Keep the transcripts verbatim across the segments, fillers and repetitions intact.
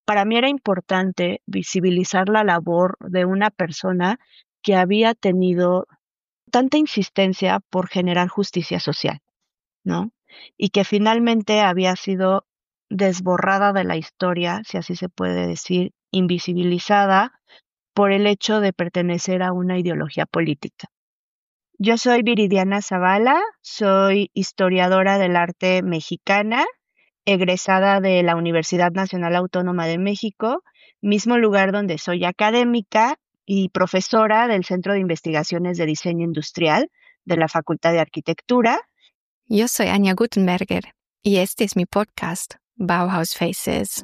para mí era importante visibilizar la labor de una persona que había tenido tanta insistencia por generar justicia social, ¿no? Y que finalmente había sido desborrada de la historia, si así se puede decir, invisibilizada por el hecho de pertenecer a una ideología política. Yo soy Viridiana Zavala, soy historiadora del arte mexicana, egresada de la Universidad Nacional Autónoma de México, mismo lugar donde soy académica y profesora del Centro de Investigaciones de Diseño Industrial de la Facultad de Arquitectura. Yo soy Anja Guttenberger y este es mi podcast, Bauhaus Faces.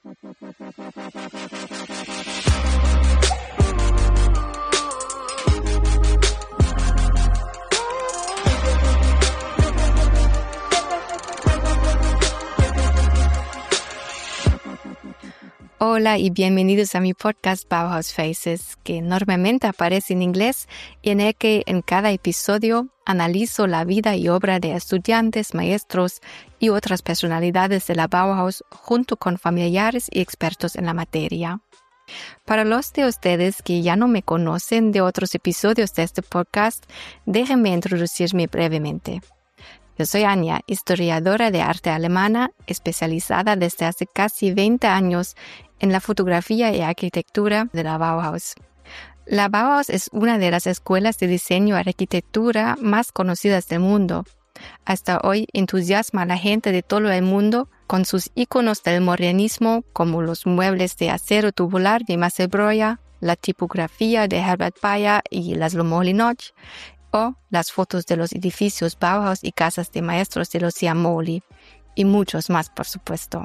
Hola y bienvenidos a mi podcast Bauhaus Faces, que normalmente aparece en inglés y en el que en cada episodio analizo la vida y obra de estudiantes, maestros y otras personalidades de la Bauhaus junto con familiares y expertos en la materia. Para los de ustedes que ya no me conocen de otros episodios de este podcast, déjenme introducirme brevemente. Yo soy Anja, historiadora de arte alemana, especializada desde hace casi veinte años en la fotografía y arquitectura de la Bauhaus. La Bauhaus es una de las escuelas de diseño y arquitectura más conocidas del mundo. Hasta hoy entusiasma a la gente de todo el mundo con sus íconos del modernismo, como los muebles de acero tubular de Marcel Breuer, la tipografía de Herbert Bayer y Laszlo Moholy-Nagy, o las fotos de los edificios Bauhaus y casas de maestros de Lucia Moly, y muchos más, por supuesto.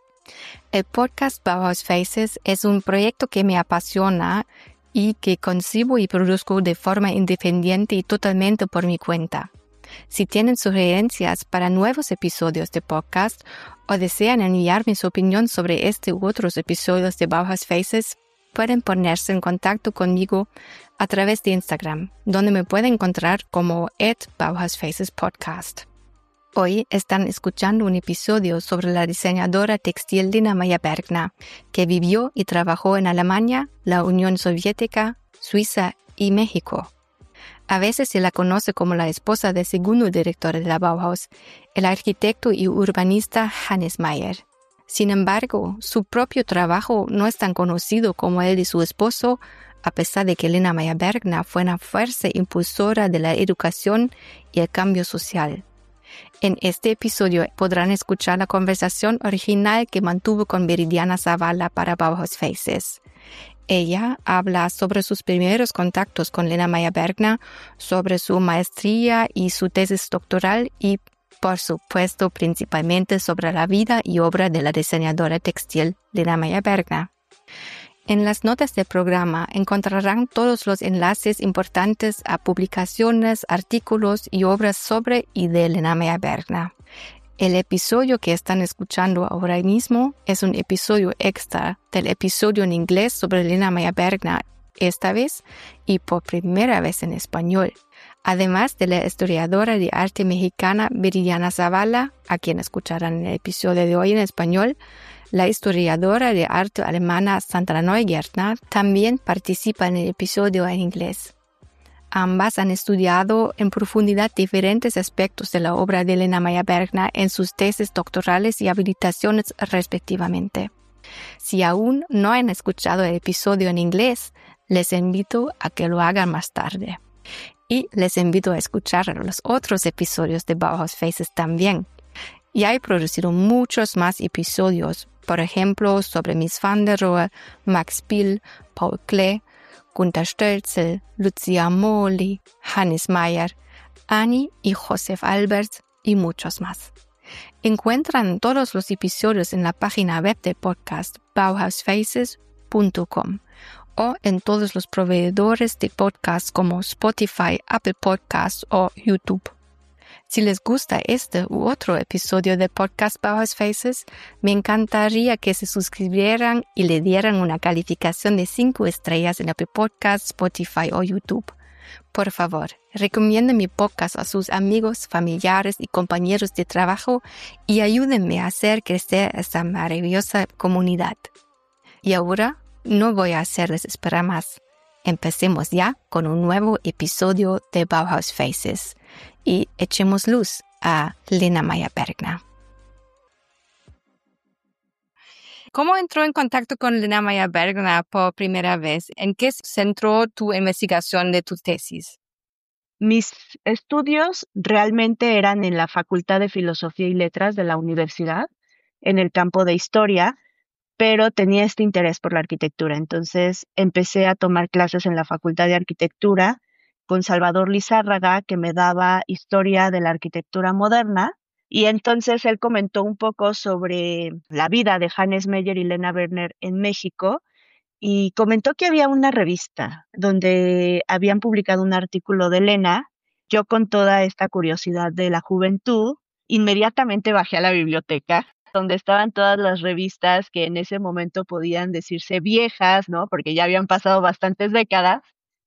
El podcast Bauhaus Faces es un proyecto que me apasiona y que concibo y produzco de forma independiente y totalmente por mi cuenta. Si tienen sugerencias para nuevos episodios de podcast o desean enviarme su opinión sobre este u otros episodios de Bauhaus Faces, pueden ponerse en contacto conmigo a través de Instagram, donde me pueden encontrar como at Bauhaus Faces Podcast. Hoy están escuchando un episodio sobre la diseñadora textil Lena Meyer-Bergner, que vivió y trabajó en Alemania, la Unión Soviética, Suiza y México. A veces se la conoce como la esposa del segundo director de la Bauhaus, el arquitecto y urbanista Hannes Meyer. Sin embargo, su propio trabajo no es tan conocido como el de su esposo, a pesar de que Lena Meyer-Bergner fue una fuerza impulsora de la educación y el cambio social. En este episodio podrán escuchar la conversación original que mantuvo con Viridiana Zavala para Bauhaus Faces. Ella habla sobre sus primeros contactos con Lena Meyer-Bergner, sobre su maestría y su tesis doctoral y, por supuesto, principalmente sobre la vida y obra de la diseñadora textil Lena Meyer-Bergner. En las notas del programa encontrarán todos los enlaces importantes a publicaciones, artículos y obras sobre y de Lena Meyer-Bergner. El episodio que están escuchando ahora mismo es un episodio extra del episodio en inglés sobre Lena Meyer-Bergner, esta vez y por primera vez en español. Además de la historiadora de arte mexicana Viridiana Zavala, a quien escucharán en el episodio de hoy en español, la historiadora de arte alemana Sandra Neugärtner también participa en el episodio en inglés. Ambas han estudiado en profundidad diferentes aspectos de la obra de Lena Meyer-Bergner en sus tesis doctorales y habilitaciones respectivamente. Si aún no han escuchado el episodio en inglés, les invito a que lo hagan más tarde. Y les invito a escuchar los otros episodios de Bauhaus Faces también. Ya he producido muchos más episodios, por ejemplo, sobre Mies van der Rohe, Max Bill, Paul Klee, Gunther Stölzl, Lucia Moly, Hannes Meyer, Annie y Josef Albers y muchos más. Encuentran todos los episodios en la página web del podcast bauhaus faces punto com o en todos los proveedores de podcast como Spotify, Apple Podcasts o YouTube. Si les gusta este u otro episodio del podcast Bauhaus Faces, me encantaría que se suscribieran y le dieran una calificación de cinco estrellas en Apple Podcasts, Spotify o YouTube. Por favor, recomienden mi podcast a sus amigos, familiares y compañeros de trabajo y ayúdenme a hacer crecer esta maravillosa comunidad. Y ahora no voy a hacerles esperar más. Empecemos ya con un nuevo episodio de Bauhaus Faces y echemos luz a Lena Meyer-Bergner. ¿Cómo entró en contacto con Lena Meyer-Bergner por primera vez? ¿En qué centró tu investigación de tu tesis? Mis estudios realmente eran en la Facultad de Filosofía y Letras de la universidad, en el campo de historia, pero tenía este interés por la arquitectura. Entonces empecé a tomar clases en la Facultad de Arquitectura con Salvador Lizárraga, que me daba historia de la arquitectura moderna. Y entonces él comentó un poco sobre la vida de Hannes Meyer y Lena Werner en México y comentó que había una revista donde habían publicado un artículo de Lena. Yo, con toda esta curiosidad de la juventud, inmediatamente bajé a la biblioteca donde estaban todas las revistas que en ese momento podían decirse viejas, ¿no? Porque ya habían pasado bastantes décadas,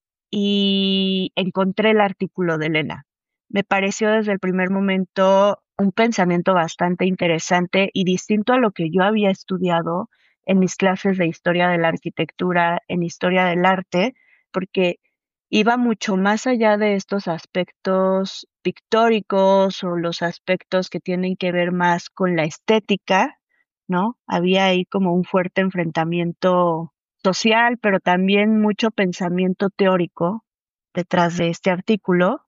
y encontré el artículo de Lena. Me pareció desde el primer momento un pensamiento bastante interesante y distinto a lo que yo había estudiado en mis clases de historia de la arquitectura, en historia del arte, porque iba mucho más allá de estos aspectos pictóricos o los aspectos que tienen que ver más con la estética, ¿no? Había ahí como un fuerte enfrentamiento social, pero también mucho pensamiento teórico detrás de este artículo,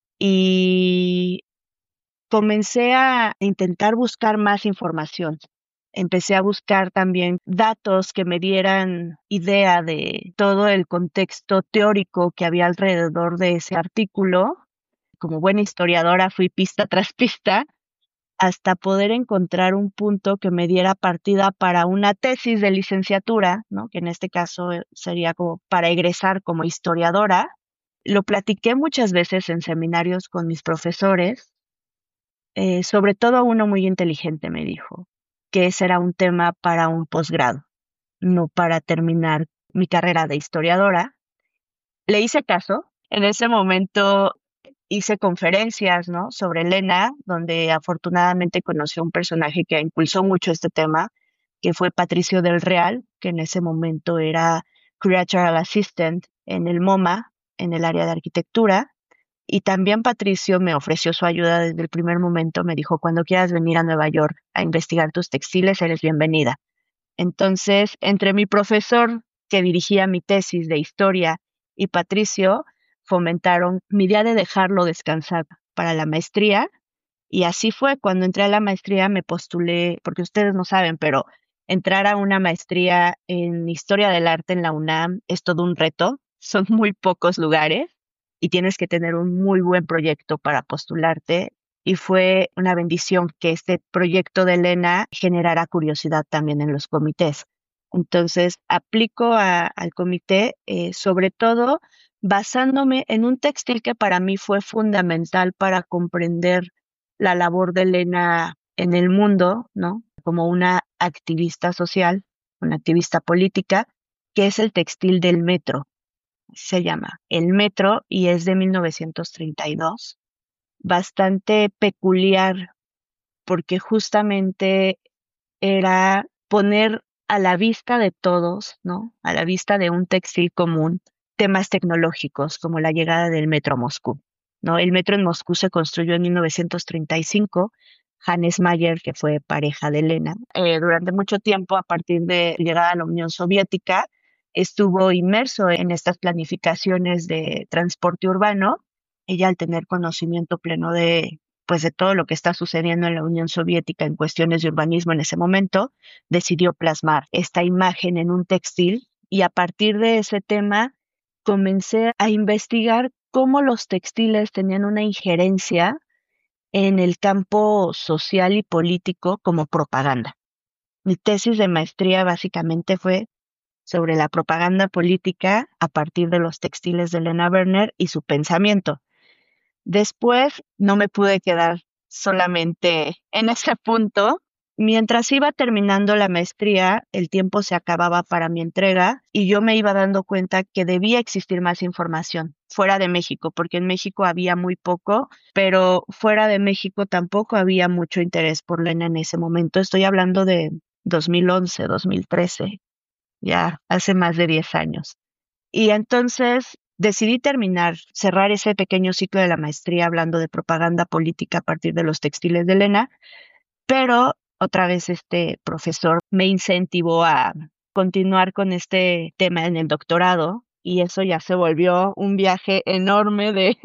y comencé a intentar buscar más información. Empecé a buscar también datos que me dieran idea de todo el contexto teórico que había alrededor de ese artículo. Como buena historiadora fui pista tras pista hasta poder encontrar un punto que me diera partida para una tesis de licenciatura, ¿no? Que en este caso sería como para egresar como historiadora. Lo platiqué muchas veces en seminarios con mis profesores. Eh, sobre todo uno muy inteligente me dijo que ese era un tema para un posgrado, no para terminar mi carrera de historiadora. Le hice caso. En ese momento hice conferencias, ¿no?, sobre Lena, donde afortunadamente conocí a un personaje que impulsó mucho este tema, que fue Patricio del Real, que en ese momento era Curatorial Assistant en el MoMA, en el área de arquitectura. Y también Patricio me ofreció su ayuda desde el primer momento. Me dijo: cuando quieras venir a Nueva York a investigar tus textiles, eres bienvenida. Entonces, entre mi profesor que dirigía mi tesis de historia y Patricio, fomentaron mi idea de dejarlo descansar para la maestría. Y así fue. Cuando entré a la maestría me postulé, porque ustedes no saben, pero entrar a una maestría en historia del arte en la UNAM es todo un reto. Son muy pocos lugares y tienes que tener un muy buen proyecto para postularte. Y fue una bendición que este proyecto de Lena generara curiosidad también en los comités. Entonces, aplico a, al comité, eh, sobre todo basándome en un textil que para mí fue fundamental para comprender la labor de Lena en el mundo, ¿no?, como una activista social, una activista política, que es el textil del metro. Se llama El Metro y es de mil novecientos treinta y dos. Bastante peculiar porque justamente era poner a la vista de todos, ¿no?, a la vista de un textil común, temas tecnológicos como la llegada del metro a Moscú, ¿no? El metro en Moscú se construyó en mil novecientos treinta y cinco. Hannes Meyer, que fue pareja de Lena, eh, durante mucho tiempo, a partir de llegada a la Unión Soviética, estuvo inmerso en estas planificaciones de transporte urbano. Ella, al tener conocimiento pleno de, pues, de todo lo que está sucediendo en la Unión Soviética en cuestiones de urbanismo en ese momento, decidió plasmar esta imagen en un textil, y a partir de ese tema comencé a investigar cómo los textiles tenían una injerencia en el campo social y político como propaganda. Mi tesis de maestría básicamente fue sobre la propaganda política a partir de los textiles de Lena Werner y su pensamiento. Después no me pude quedar solamente en ese punto. Mientras iba terminando la maestría, el tiempo se acababa para mi entrega y yo me iba dando cuenta que debía existir más información fuera de México, porque en México había muy poco, pero fuera de México tampoco había mucho interés por Lena en ese momento. Estoy hablando de dos mil once, dos mil trece. ya hace más de diez años. Y entonces decidí terminar, cerrar ese pequeño ciclo de la maestría hablando de propaganda política a partir de los textiles de Elena, pero otra vez este profesor me incentivó a continuar con este tema en el doctorado y eso ya se volvió un viaje enorme de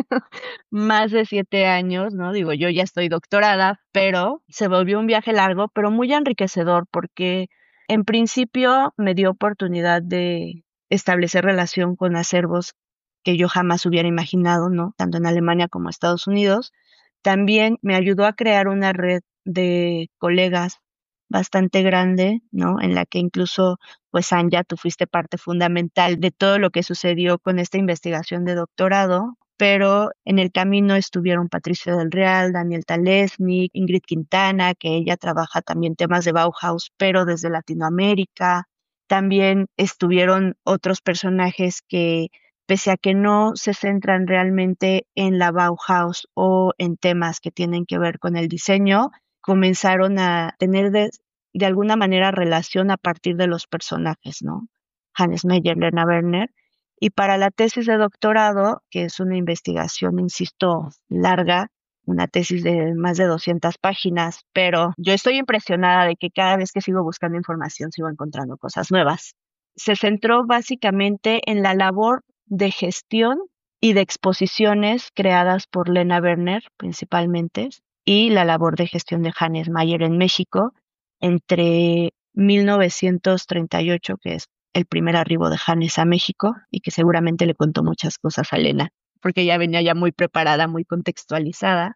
más de siete años, ¿no? Digo, yo ya estoy doctorada, pero se volvió un viaje largo, pero muy enriquecedor porque en principio me dio oportunidad de establecer relación con acervos que yo jamás hubiera imaginado, ¿no? Tanto en Alemania como Estados Unidos. También me ayudó a crear una red de colegas bastante grande, ¿no? En la que incluso, pues, Anja, tú fuiste parte fundamental de todo lo que sucedió con esta investigación de doctorado, pero en el camino estuvieron Patricia del Real, Daniel Talesnik, Ingrid Quintana, que ella trabaja también temas de Bauhaus, pero desde Latinoamérica. También estuvieron otros personajes que, pese a que no se centran realmente en la Bauhaus o en temas que tienen que ver con el diseño, comenzaron a tener de, de alguna manera relación a partir de los personajes, ¿no? Hannes Meyer, Lena Werner. Y para la tesis de doctorado, que es una investigación, insisto, larga, una tesis de más de doscientas páginas, pero yo estoy impresionada de que cada vez que sigo buscando información sigo encontrando cosas nuevas. Se centró básicamente en la labor de gestión y de exposiciones creadas por Lena Werner principalmente y la labor de gestión de Hannes Mayer en México entre mil novecientos treinta y ocho, que es el primer arribo de Hannes a México y que seguramente le contó muchas cosas a Lena, porque ella venía ya muy preparada, muy contextualizada,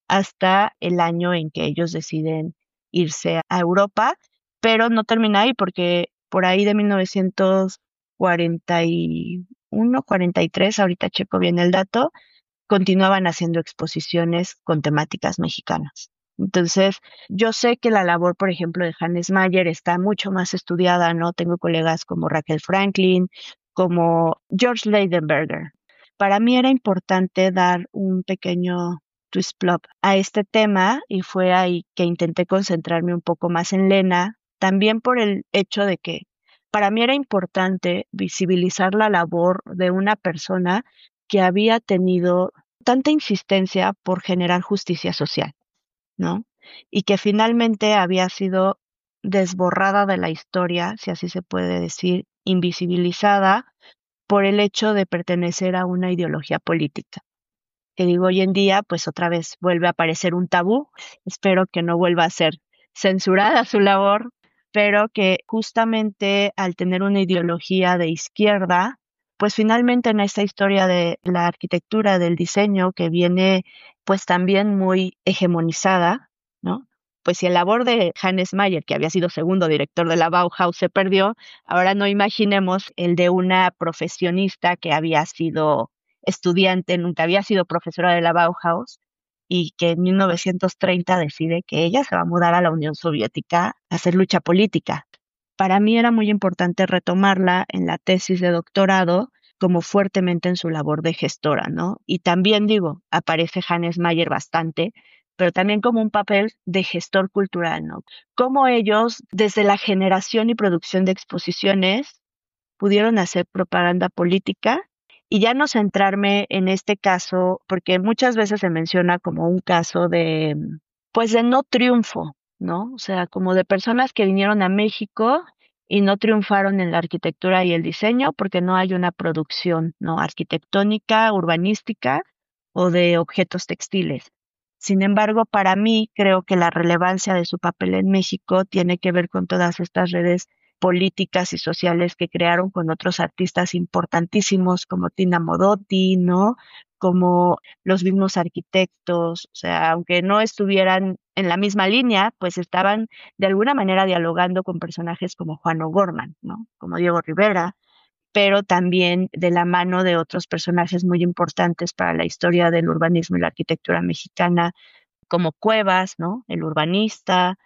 hasta el año en que ellos deciden irse a Europa, pero no termina ahí porque por ahí de mil novecientos cuarenta y uno, cuarenta y tres, ahorita checo bien el dato, continuaban haciendo exposiciones con temáticas mexicanas. Entonces, yo sé que la labor, por ejemplo, de Hannes Mayer está mucho más estudiada, ¿no? Tengo colegas como Raquel Franklin, como George Leidenberger. Para mí era importante dar un pequeño twist plop a este tema y fue ahí que intenté concentrarme un poco más en Lena, también por el hecho de que para mí era importante visibilizar la labor de una persona que había tenido tanta insistencia por generar justicia social, ¿no? Y que finalmente había sido desborrada de la historia, si así se puede decir, invisibilizada por el hecho de pertenecer a una ideología política. Que digo, hoy en día, pues otra vez vuelve a aparecer un tabú. Espero que no vuelva a ser censurada su labor, pero que justamente al tener una ideología de izquierda, pues finalmente en esta historia de la arquitectura, del diseño, que viene pues también muy hegemonizada, ¿no? Pues si el labor de Hannes Mayer, que había sido segundo director de la Bauhaus, se perdió, ahora no imaginemos el de una profesionista que había sido estudiante, nunca había sido profesora de la Bauhaus y que en mil novecientos treinta decide que ella se va a mudar a la Unión Soviética a hacer lucha política. Para mí era muy importante retomarla en la tesis de doctorado como fuertemente en su labor de gestora, ¿no? Y también digo, aparece Hannes Mayer bastante, pero también como un papel de gestor cultural, ¿no? Cómo ellos, desde la generación y producción de exposiciones, pudieron hacer propaganda política y ya no centrarme en este caso, porque muchas veces se menciona como un caso de, pues de no triunfo, ¿no? O sea, como de personas que vinieron a México y no triunfaron en la arquitectura y el diseño porque no hay una producción, ¿no? Arquitectónica, urbanística o de objetos textiles. Sin embargo, para mí creo que la relevancia de su papel en México tiene que ver con todas estas redes políticas y sociales que crearon con otros artistas importantísimos como Tina Modotti, ¿no? Como los mismos arquitectos, o sea, aunque no estuvieran en la misma línea, pues estaban de alguna manera dialogando con personajes como Juan O'Gorman, ¿no? Como Diego Rivera, pero también de la mano de otros personajes muy importantes para la historia del urbanismo y la arquitectura mexicana, como Cuevas, ¿no? El urbanista,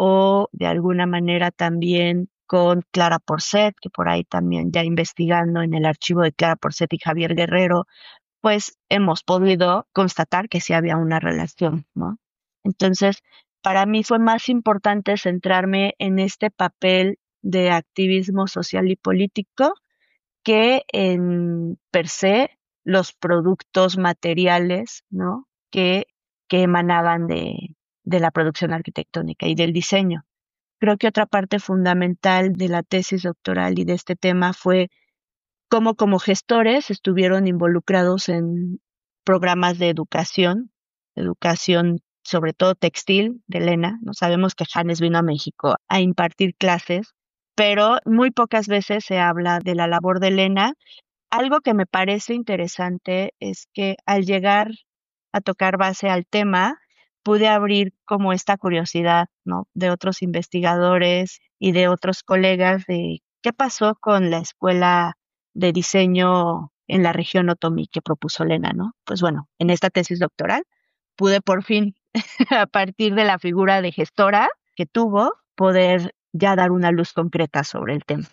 o de alguna manera también con Clara Porcet, que por ahí también ya investigando en el archivo de Clara Porcet y Javier Guerrero, pues hemos podido constatar que sí había una relación, ¿no? Entonces, para mí fue más importante centrarme en este papel de activismo social y político que en per se los productos materiales, ¿no? que, que emanaban de, de la producción arquitectónica y del diseño. Creo que otra parte fundamental de la tesis doctoral y de este tema fue cómo como gestores estuvieron involucrados en programas de educación, educación sobre todo textil de Lena. No sabemos que Hannes vino a México a impartir clases, pero muy pocas veces se habla de la labor de Lena. Algo que me parece interesante es que al llegar a tocar base al tema, pude abrir como esta curiosidad, ¿no? De otros investigadores y de otros colegas de qué pasó con la escuela de diseño en la región Otomí que propuso Lena, ¿no? Pues bueno, en esta tesis doctoral pude por fin, a partir de la figura de gestora que tuvo, poder ya dar una luz concreta sobre el tema.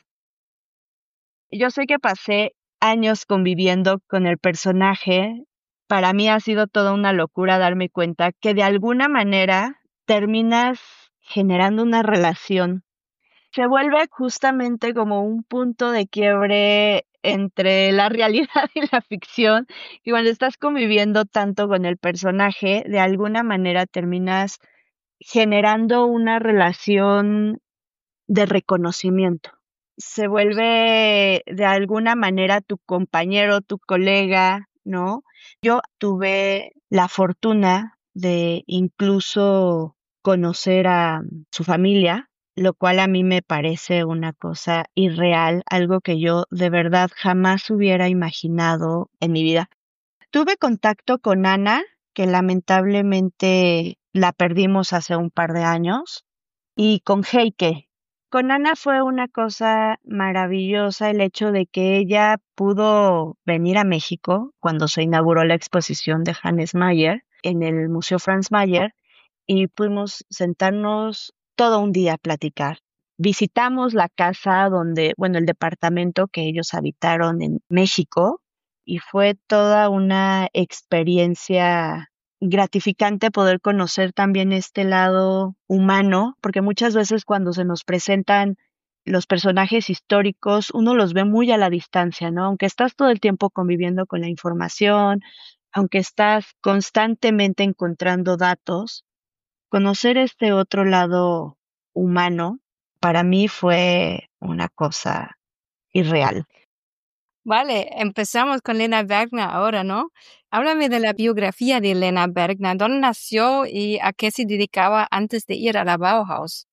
Yo sé que pasé años conviviendo con el personaje. Para mí ha sido toda una locura darme cuenta que de alguna manera terminas generando una relación. Se vuelve justamente como un punto de quiebre entre la realidad y la ficción. Y cuando estás conviviendo tanto con el personaje, de alguna manera terminas generando una relación de reconocimiento. Se vuelve de alguna manera tu compañero, tu colega, ¿no? Yo tuve la fortuna de incluso conocer a su familia, lo cual a mí me parece una cosa irreal, algo que yo de verdad jamás hubiera imaginado en mi vida. Tuve contacto con Ana, que lamentablemente la perdimos hace un par de años, y con Heike. Con Ana fue una cosa maravillosa el hecho de que ella pudo venir a México cuando se inauguró la exposición de Hannes Mayer en el Museo Franz Mayer y pudimos sentarnos todo un día a platicar. Visitamos la casa donde, bueno, el departamento que ellos habitaron en México y fue toda una experiencia gratificante poder conocer también este lado humano, porque muchas veces cuando se nos presentan los personajes históricos, uno los ve muy a la distancia, ¿no? Aunque estás todo el tiempo conviviendo con la información, aunque estás constantemente encontrando datos, conocer este otro lado humano para mí fue una cosa irreal. Vale, empezamos con Lena Bergner ahora, ¿no? Háblame de la biografía de Lena Bergner. ¿Dónde nació y a qué se dedicaba antes de ir a la Bauhaus?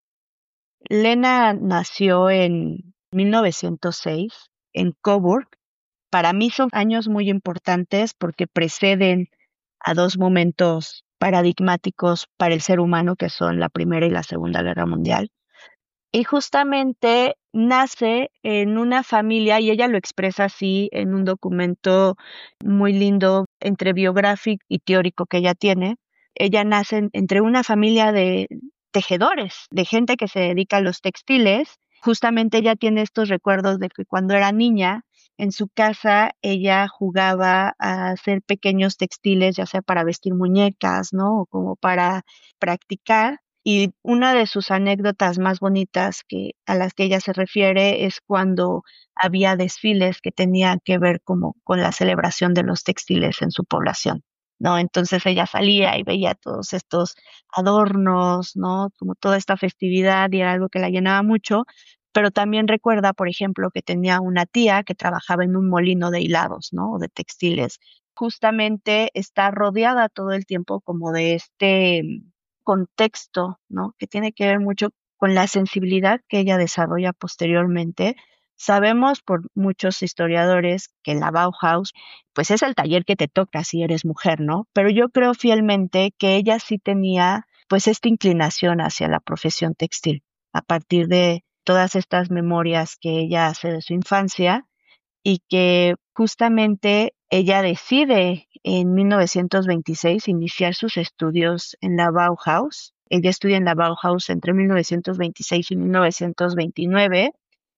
Lena nació en mil novecientos seis en Coburg. Para mí son años muy importantes porque preceden a dos momentos paradigmáticos para el ser humano, que son la Primera y la Segunda Guerra Mundial. Y justamente nace en una familia, y ella lo expresa así en un documento muy lindo entre biográfico y teórico que ella tiene. Ella nace en- entre una familia de tejedores, de gente que se dedica a los textiles. Justamente ella tiene estos recuerdos de que cuando era niña, en su casa ella jugaba a hacer pequeños textiles, ya sea para vestir muñecas, ¿no? O como para practicar. Y una de sus anécdotas más bonitas que, a las que ella se refiere es cuando había desfiles que tenían que ver como con la celebración de los textiles en su población, ¿no? Entonces ella salía y veía todos estos adornos, ¿no? Como toda esta festividad y era algo que la llenaba mucho, pero también recuerda, por ejemplo, que tenía una tía que trabajaba en un molino de hilados, ¿no? O de textiles. Justamente está rodeada todo el tiempo como de este contexto, ¿no? Que tiene que ver mucho con la sensibilidad que ella desarrolla posteriormente. Sabemos por muchos historiadores que la Bauhaus, pues es el taller que te toca si eres mujer, ¿no? Pero yo creo fielmente que ella sí tenía, pues, esta inclinación hacia la profesión textil, a partir de todas estas memorias que ella hace de su infancia y que justamente ella decide en mil novecientos veintiséis iniciar sus estudios en la Bauhaus. Ella estudia en la Bauhaus entre mil novecientos veintiséis y mil novecientos veintinueve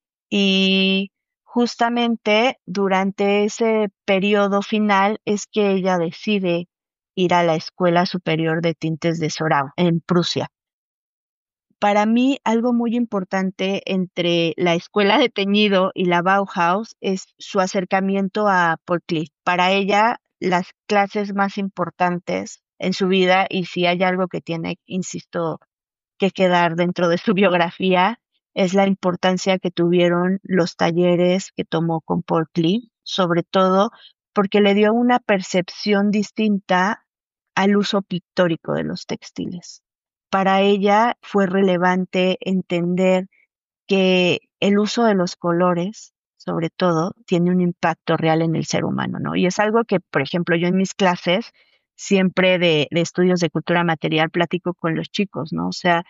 y justamente durante ese periodo final es que ella decide ir a la Escuela Superior de Tintes de Sorau en Prusia. Para mí, algo muy importante entre la escuela de teñido y la Bauhaus es su acercamiento a Paul Klee. Para ella, las clases más importantes en su vida, y si hay algo que tiene, insisto, que quedar dentro de su biografía, es la importancia que tuvieron los talleres que tomó con Paul Klee, sobre todo porque le dio una percepción distinta al uso pictórico de los textiles. Para ella fue relevante entender que el uso de los colores, sobre todo, tiene un impacto real en el ser humano, ¿no? Y es algo que, por ejemplo, yo en mis clases, siempre de, de estudios de cultura material, platico con los chicos, ¿no? O sea,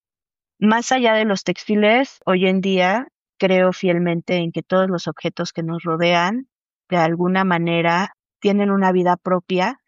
más allá de los textiles, hoy en día creo fielmente en que todos los objetos que nos rodean, de alguna manera, tienen una vida propia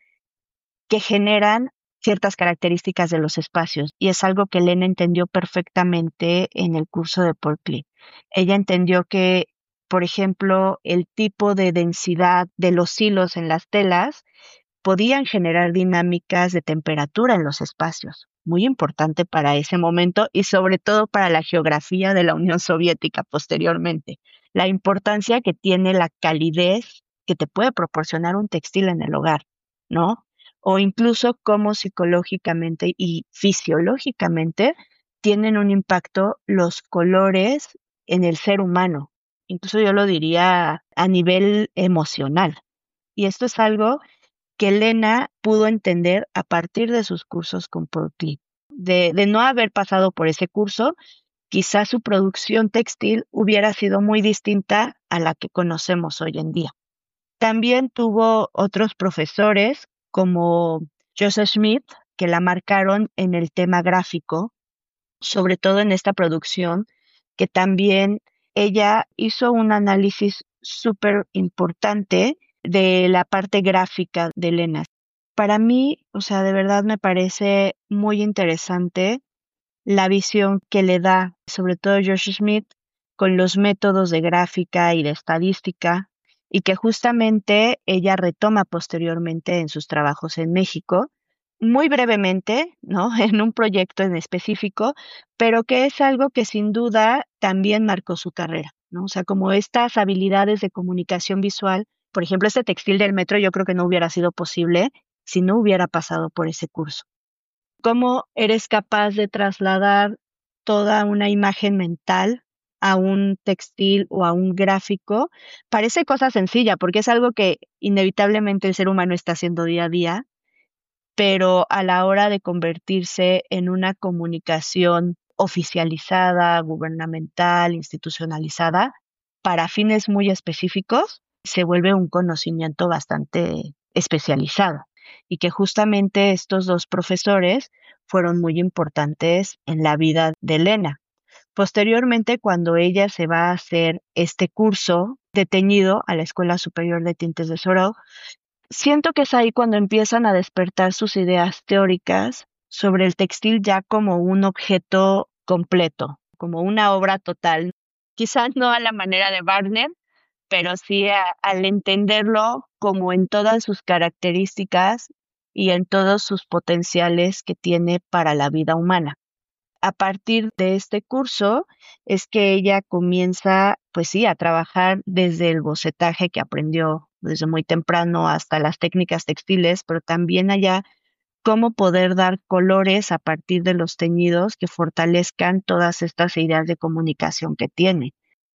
que generan ciertas características de los espacios. Y es algo que Elena entendió perfectamente en el curso de Paul Klee. Ella entendió que, por ejemplo, el tipo de densidad de los hilos en las telas podían generar dinámicas de temperatura en los espacios, muy importante para ese momento y sobre todo para la geografía de la Unión Soviética posteriormente. La importancia que tiene la calidez que te puede proporcionar un textil en el hogar, ¿no? O incluso cómo psicológicamente y fisiológicamente tienen un impacto los colores en el ser humano. Incluso yo lo diría a nivel emocional. Y esto es algo que Elena pudo entender a partir de sus cursos con Paul Klee. De, de no haber pasado por ese curso, quizás su producción textil hubiera sido muy distinta a la que conocemos hoy en día. También tuvo otros profesores como Joseph Smith, que la marcaron en el tema gráfico, sobre todo en esta producción, que también ella hizo un análisis súper importante de la parte gráfica de Elena. Para mí, o sea, de verdad me parece muy interesante la visión que le da, sobre todo George Smith, con los métodos de gráfica y de estadística, y que justamente ella retoma posteriormente en sus trabajos en México, muy brevemente, ¿no? En un proyecto en específico, pero que es algo que sin duda también marcó su carrera, ¿no? O sea, como estas habilidades de comunicación visual, por ejemplo, este textil del metro, yo creo que no hubiera sido posible si no hubiera pasado por ese curso. ¿Cómo eres capaz de trasladar toda una imagen mental a un textil o a un gráfico? Parece cosa sencilla porque es algo que inevitablemente el ser humano está haciendo día a día, pero a la hora de convertirse en una comunicación oficializada, gubernamental, institucionalizada, para fines muy específicos, se vuelve un conocimiento bastante especializado y que justamente estos dos profesores fueron muy importantes en la vida de Elena. Posteriormente, cuando ella se va a hacer este curso de teñido a la Escuela Superior de Tintes de Soró, siento que es ahí cuando empiezan a despertar sus ideas teóricas sobre el textil ya como un objeto completo, como una obra total. Quizás no a la manera de Wagner, pero sí a, al entenderlo como en todas sus características y en todos sus potenciales que tiene para la vida humana. A partir de este curso es que ella comienza, pues sí, a trabajar desde el bocetaje que aprendió desde muy temprano hasta las técnicas textiles, pero también allá cómo poder dar colores a partir de los teñidos que fortalezcan todas estas ideas de comunicación que tiene.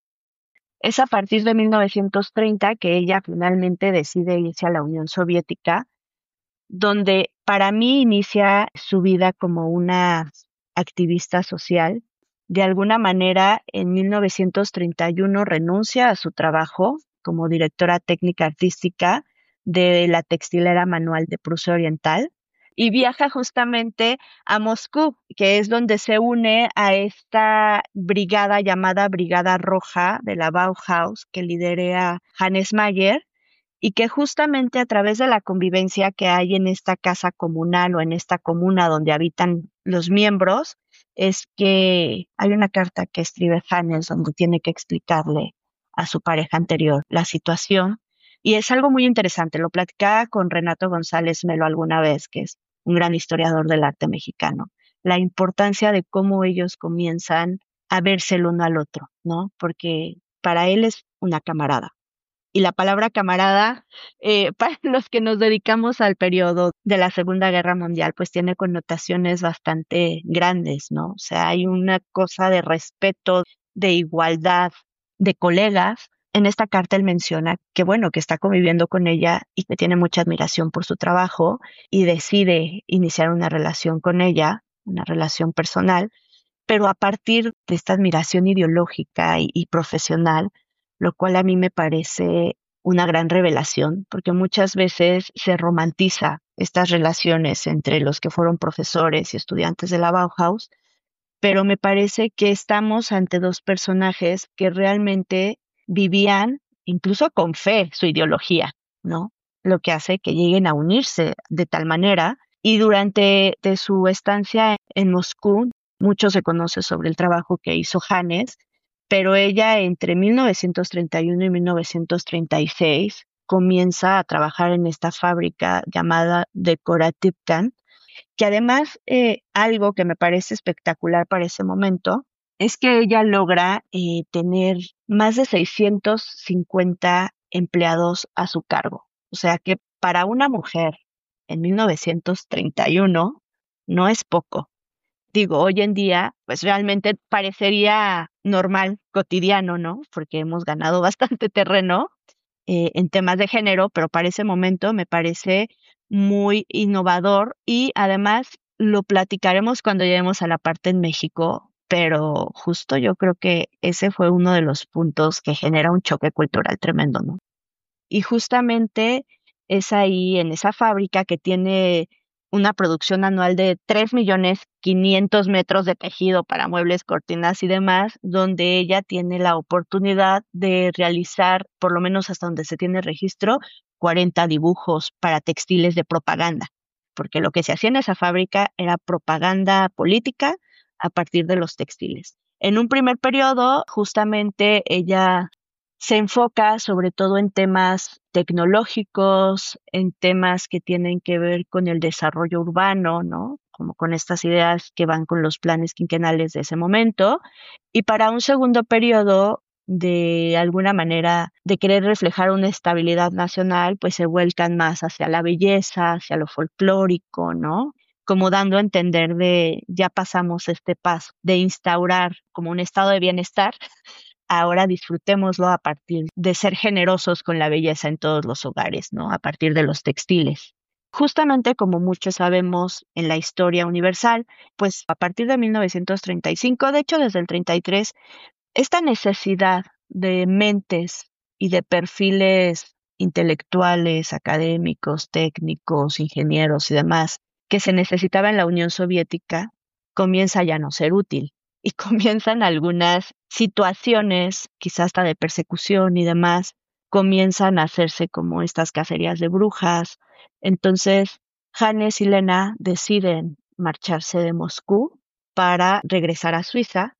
Es a partir de mil novecientos treinta que ella finalmente decide irse a la Unión Soviética, donde para mí inicia su vida como una activista social. De alguna manera, en mil novecientos treinta y uno renuncia a su trabajo como directora técnica artística de la textilera Manual de Prusia Oriental y viaja justamente a Moscú, que es donde se une a esta brigada llamada Brigada Roja de la Bauhaus, que lidera Hannes Mayer, y que justamente a través de la convivencia que hay en esta casa comunal o en esta comuna donde habitan los miembros, es que hay una carta que escribe Hannes donde tiene que explicarle a su pareja anterior la situación. Y es algo muy interesante, lo platicaba con Renato González Melo alguna vez, que es un gran historiador del arte mexicano. la importancia de cómo ellos comienzan a verse el uno al otro, ¿no? Porque para él es una camarada. Y la palabra camarada, eh, para los que nos dedicamos al periodo de la Segunda Guerra Mundial, pues tiene connotaciones bastante grandes, ¿no? O sea, hay una cosa de respeto, de igualdad, de colegas. En esta carta él menciona que, bueno, que está conviviendo con ella y que tiene mucha admiración por su trabajo y decide iniciar una relación con ella, una relación personal, pero a partir de esta admiración ideológica y, y profesional, lo cual a mí me parece una gran revelación, porque muchas veces se romantiza estas relaciones entre los que fueron profesores y estudiantes de la Bauhaus, pero me parece que estamos ante dos personajes que realmente vivían, incluso con fe, su ideología, ¿no? Lo que hace que lleguen a unirse de tal manera. Y durante de su estancia en Moscú, mucho se conoce sobre el trabajo que hizo Hannes, pero ella entre mil novecientos treinta y uno y mil novecientos treinta y seis comienza a trabajar en esta fábrica llamada Decorativkan, que además eh, algo que me parece espectacular para ese momento es que ella logra eh, tener más de seiscientos cincuenta empleados a su cargo. O sea que para una mujer en mil novecientos treinta y uno no es poco. Digo, hoy en día, pues realmente parecería normal, cotidiano, ¿no? Porque hemos ganado bastante terreno eh, en temas de género, pero para ese momento me parece muy innovador y además lo platicaremos cuando lleguemos a la parte en México, pero justo yo creo que ese fue uno de los puntos que genera un choque cultural tremendo, ¿no? Y justamente es ahí en esa fábrica que tiene una producción anual de tres millones quinientos metros de tejido para muebles, cortinas y demás, donde ella tiene la oportunidad de realizar, por lo menos hasta donde se tiene registro, cuarenta dibujos para textiles de propaganda, porque lo que se hacía en esa fábrica era propaganda política a partir de los textiles. En un primer periodo, justamente ella se enfoca sobre todo en temas tecnológicos, en temas que tienen que ver con el desarrollo urbano, ¿no? Como con estas ideas que van con los planes quinquenales de ese momento. Y para un segundo periodo, de alguna manera, de querer reflejar una estabilidad nacional, pues se vuelcan más hacia la belleza, hacia lo folclórico, ¿no? Como dando a entender de ya pasamos este paso de instaurar como un estado de bienestar. Ahora disfrutémoslo a partir de ser generosos con la belleza en todos los hogares, ¿no? A partir de los textiles. Justamente como muchos sabemos en la historia universal, pues a partir de mil novecientos treinta y cinco, de hecho desde el treinta y tres, esta necesidad de mentes y de perfiles intelectuales, académicos, técnicos, ingenieros y demás que se necesitaba en la Unión Soviética comienza ya a no ser útil y comienzan algunas situaciones, quizás hasta de persecución y demás, comienzan a hacerse como estas cacerías de brujas. Entonces, Hannes y Lena deciden marcharse de Moscú para regresar a Suiza,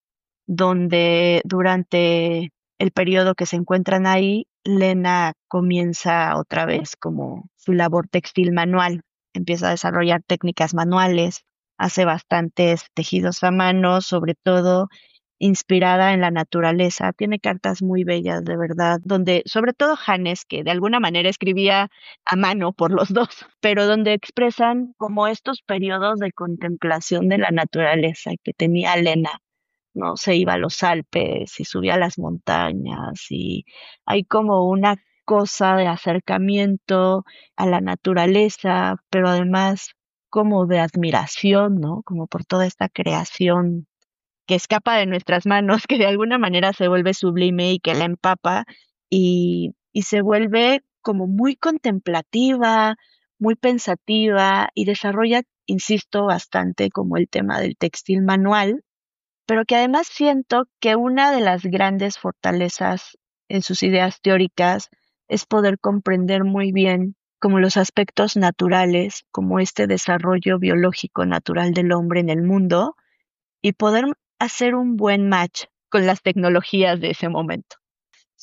donde durante el periodo que se encuentran ahí, Lena comienza otra vez como su labor textil manual, empieza a desarrollar técnicas manuales, hace bastantes tejidos a mano, sobre todo inspirada en la naturaleza. Tiene cartas muy bellas, de verdad, donde sobre todo Hannes, que de alguna manera escribía a mano por los dos, pero donde expresan como estos periodos de contemplación de la naturaleza que tenía Lena, ¿no? Se iba a los Alpes y subía a las montañas y hay como una cosa de acercamiento a la naturaleza, pero además como de admiración, ¿no? Como por toda esta creación que escapa de nuestras manos, que de alguna manera se vuelve sublime y que la empapa y, y se vuelve como muy contemplativa, muy pensativa y desarrolla, insisto, bastante como el tema del textil manual, pero que además siento que una de las grandes fortalezas en sus ideas teóricas es poder comprender muy bien como los aspectos naturales, como este desarrollo biológico natural del hombre en el mundo y poder hacer un buen match con las tecnologías de ese momento.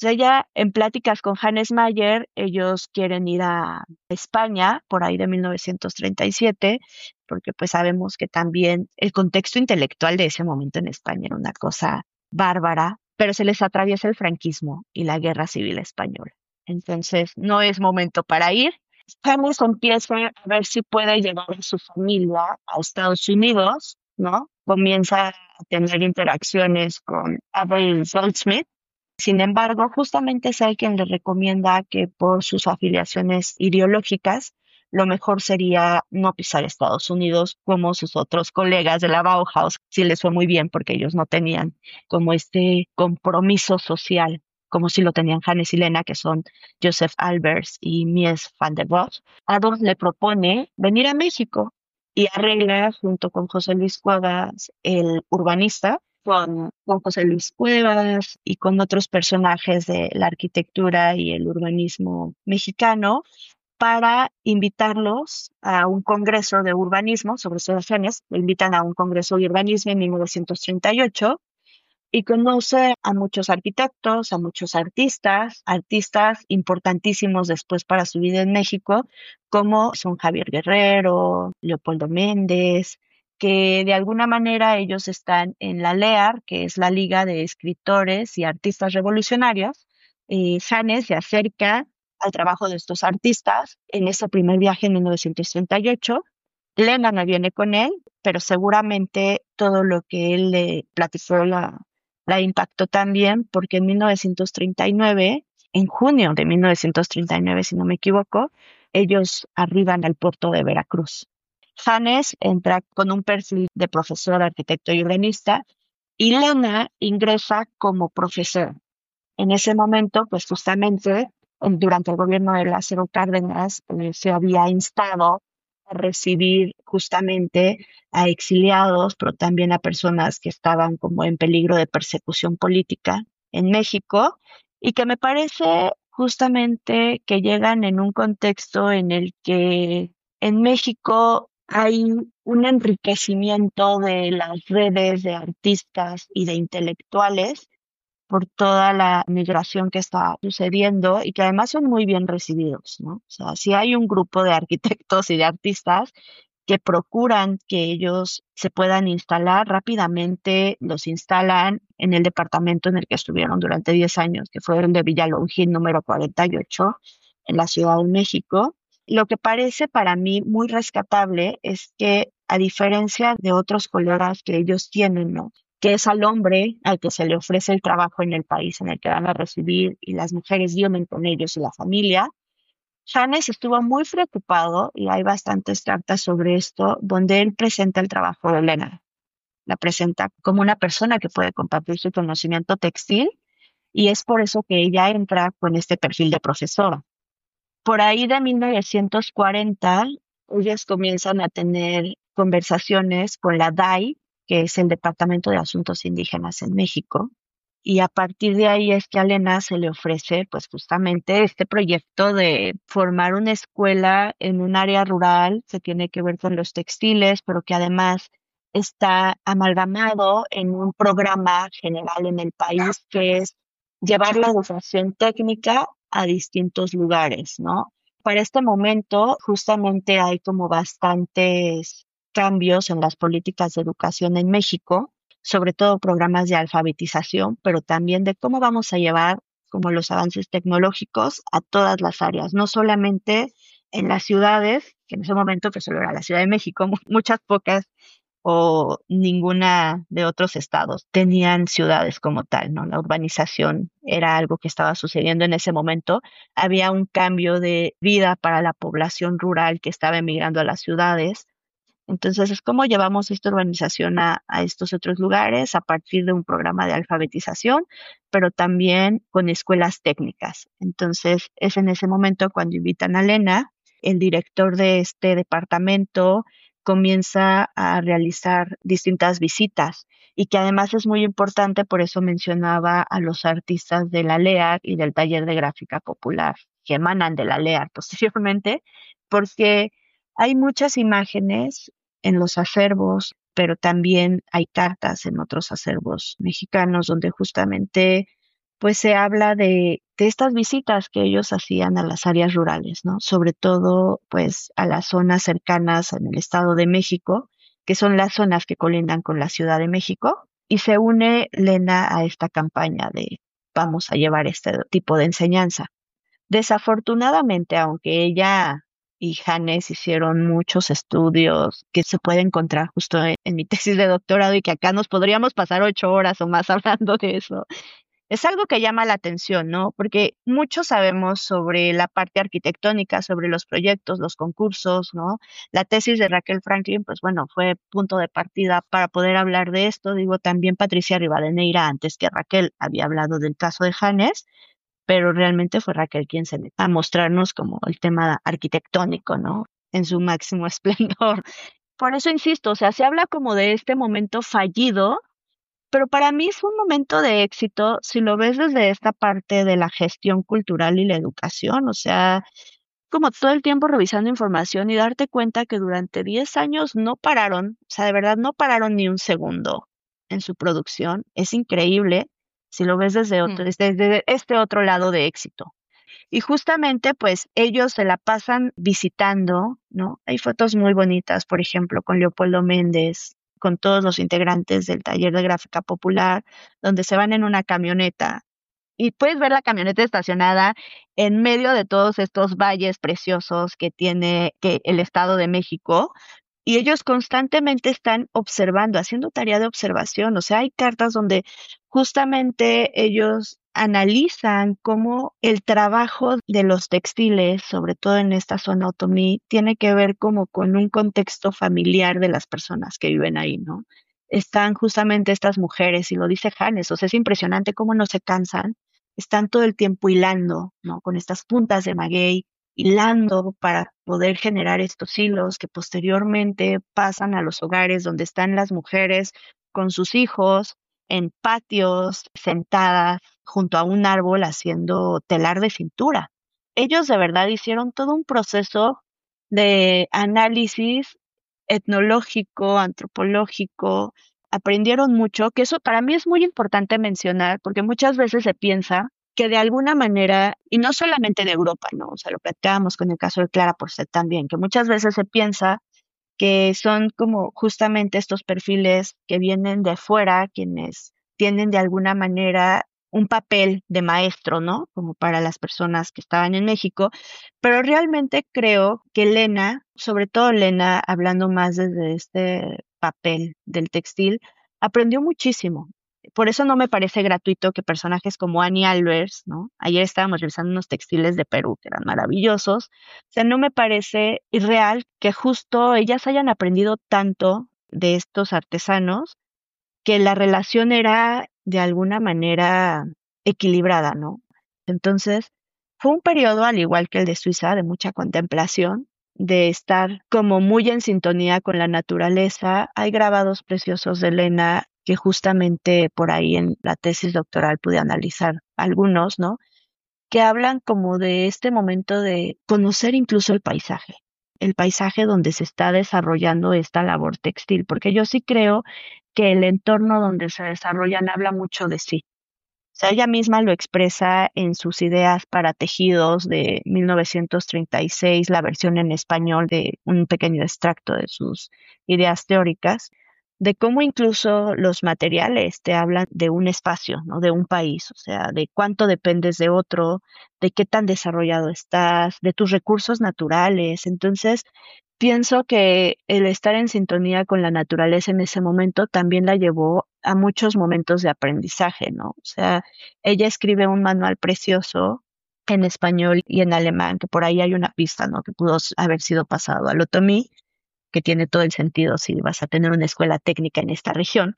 Entonces ella, en pláticas con Hannes Mayer, ellos quieren ir a España por ahí de mil novecientos treinta y siete, porque pues sabemos que también el contexto intelectual de ese momento en España era una cosa bárbara, pero se les atraviesa el franquismo y la guerra civil española. Entonces no es momento para ir. Hannes empieza a ver si puede llevar a su familia a Estados Unidos, ¿no? Comienza a tener interacciones con Abel Goldsmith. Sin embargo, justamente es él quien le recomienda que por sus afiliaciones ideológicas, lo mejor sería no pisar Estados Unidos como sus otros colegas de la Bauhaus. Sí les fue muy bien porque ellos no tenían como este compromiso social, como si lo tenían Hannes y Lena, que son Joseph Albers y Mies van der Rohe. Adolf le propone venir a México y arregla junto con José Luis Cuevas, el urbanista, con, con José Luis Cuevas y con otros personajes de la arquitectura y el urbanismo mexicano para invitarlos a un congreso de urbanismo sobre estos genes. Lo invitan a un congreso de urbanismo en mil novecientos treinta y ocho y conoce a muchos arquitectos, a muchos artistas, artistas importantísimos después para su vida en México, como son Javier Guerrero, Leopoldo Méndez, que de alguna manera ellos están en la LEAR, que es la Liga de Escritores y Artistas Revolucionarios. Y Hannes se acerca al trabajo de estos artistas en ese primer viaje en mil novecientos treinta y ocho. Lena no viene con él, pero seguramente todo lo que él le platicó la, la impactó también, porque en mil novecientos treinta y nueve, en junio de mil novecientos treinta y nueve, si no me equivoco, ellos arriban al puerto de Veracruz. Hannes entra con un perfil de profesor, arquitecto y urbanista, y Lena ingresa como profesor. En ese momento, pues justamente durante el gobierno de Lázaro Cárdenas, eh, se había instado a recibir justamente a exiliados, pero también a personas que estaban como en peligro de persecución política en México, y que me parece justamente que llegan en un contexto en el que en México hay un enriquecimiento de las redes de artistas y de intelectuales por toda la migración que está sucediendo y que además son muy bien recibidos, ¿no? O sea, sí hay un grupo de arquitectos y de artistas que procuran que ellos se puedan instalar rápidamente, los instalan en el departamento en el que estuvieron durante diez años, que fue el de Villalongín número cuarenta y ocho, en la Ciudad de México. Lo que parece para mí muy rescatable es que, a diferencia de otros colegas que ellos tienen, ¿no?, que es al hombre al que se le ofrece el trabajo en el país en el que van a recibir y las mujeres viven con ellos y la familia. Hannes estuvo muy preocupado y hay bastantes cartas sobre esto donde él presenta el trabajo de Lena. La presenta como una persona que puede compartir su conocimiento textil y es por eso que ella entra con este perfil de profesora. Por ahí de mil novecientos cuarenta, ellos comienzan a tener conversaciones con la D A I, que es el Departamento de Asuntos Indígenas en México, y a partir de ahí es que a Lena se le ofrece pues justamente este proyecto de formar una escuela en un área rural que tiene que ver con los textiles, pero que además está amalgamado en un programa general en el país que es llevar la educación técnica a distintos lugares, ¿no? Para este momento justamente hay como bastantes cambios en las políticas de educación en México, sobre todo programas de alfabetización, pero también de cómo vamos a llevar como los avances tecnológicos a todas las áreas, no solamente en las ciudades, que en ese momento que solo era la Ciudad de México, muchas pocas o ninguna de otros estados tenían ciudades como tal, ¿no? La urbanización era algo que estaba sucediendo en ese momento. Había un cambio de vida para la población rural que estaba emigrando a las ciudades. Entonces, es como llevamos esta urbanización a, a estos otros lugares a partir de un programa de alfabetización, pero también con escuelas técnicas. Entonces, es en ese momento cuando invitan a Lena, el director de este departamento comienza a realizar distintas visitas y que además es muy importante, por eso mencionaba a los artistas de la LEAR y del Taller de Gráfica Popular, que emanan de la LEAR posteriormente, porque hay muchas imágenes en los acervos, pero también hay cartas en otros acervos mexicanos donde justamente pues se habla de, de estas visitas que ellos hacían a las áreas rurales, ¿no? Sobre todo, pues, a las zonas cercanas en el Estado de México, que son las zonas que colindan con la Ciudad de México, y se une Lena a esta campaña de vamos a llevar este tipo de enseñanza. Desafortunadamente, aunque ella y Hannes hicieron muchos estudios que se puede encontrar justo en, en mi tesis de doctorado y que acá nos podríamos pasar ocho horas o más hablando de eso, es algo que llama la atención, ¿no? Porque mucho sabemos sobre la parte arquitectónica, sobre los proyectos, los concursos, ¿no? La tesis de Raquel Franklin, pues bueno, fue punto de partida para poder hablar de esto. Digo, también Patricia Rivadeneira, antes que Raquel, había hablado del caso de Hannes, pero realmente fue Raquel quien se metió a mostrarnos como el tema arquitectónico, ¿no? En su máximo esplendor. Por eso insisto, o sea, se habla como de este momento fallido, pero para mí fue un momento de éxito si lo ves desde esta parte de la gestión cultural y la educación, o sea, como todo el tiempo revisando información y darte cuenta que durante diez años no pararon, o sea, de verdad no pararon ni un segundo en su producción. Es increíble si lo ves desde otro, Mm. desde, desde este otro lado de éxito. Y justamente, pues, ellos se la pasan visitando, ¿no? Hay fotos muy bonitas, por ejemplo, con Leopoldo Méndez, con todos los integrantes del taller de gráfica popular, donde se van en una camioneta y puedes ver la camioneta estacionada en medio de todos estos valles preciosos que tiene que el Estado de México. Y ellos constantemente están observando, haciendo tarea de observación. O sea, hay cartas donde justamente ellos analizan cómo el trabajo de los textiles, sobre todo en esta zona otomí, tiene que ver como con un contexto familiar de las personas que viven ahí, ¿no? Están justamente estas mujeres, y lo dice Hannes, o sea, es impresionante cómo no se cansan, están todo el tiempo hilando, ¿no? Con estas puntas de maguey, hilando para poder generar estos hilos que posteriormente pasan a los hogares donde están las mujeres con sus hijos en patios, sentadas junto a un árbol haciendo telar de cintura. Ellos de verdad hicieron todo un proceso de análisis etnológico, antropológico, aprendieron mucho, que eso para mí es muy importante mencionar, porque muchas veces se piensa que de alguna manera, y no solamente de Europa, ¿no? O sea, lo platicábamos con el caso de Clara Porcel también, que muchas veces se piensa que son como justamente estos perfiles que vienen de fuera, quienes tienen de alguna manera un papel de maestro, ¿no? Como para las personas que estaban en México, pero realmente creo que Lena, sobre todo Lena, hablando más desde este papel del textil, aprendió muchísimo. Por eso no me parece gratuito que personajes como Annie Albers, ¿no? Ayer estábamos revisando unos textiles de Perú que eran maravillosos. O sea, no me parece irreal que justo ellas hayan aprendido tanto de estos artesanos, que la relación era de alguna manera equilibrada, ¿no? Entonces, fue un periodo, al igual que el de Suiza, de mucha contemplación, de estar como muy en sintonía con la naturaleza. Hay grabados preciosos de Elena que justamente por ahí en la tesis doctoral pude analizar algunos, ¿no? Que hablan como de este momento de conocer incluso el paisaje, el paisaje donde se está desarrollando esta labor textil, porque yo sí creo que el entorno donde se desarrollan habla mucho de sí. O sea, ella misma lo expresa en sus ideas para tejidos de mil novecientos treinta y seis, la versión en español de un pequeño extracto de sus ideas teóricas, de cómo incluso los materiales te hablan de un espacio, ¿no? De un país, o sea, de cuánto dependes de otro, de qué tan desarrollado estás, de tus recursos naturales. Entonces, pienso que el estar en sintonía con la naturaleza en ese momento también la llevó a muchos momentos de aprendizaje, ¿no? O sea, ella escribe un manual precioso en español y en alemán, que por ahí hay una pista, ¿no? Que pudo haber sido pasado al otomí, que tiene todo el sentido si vas a tener una escuela técnica en esta región,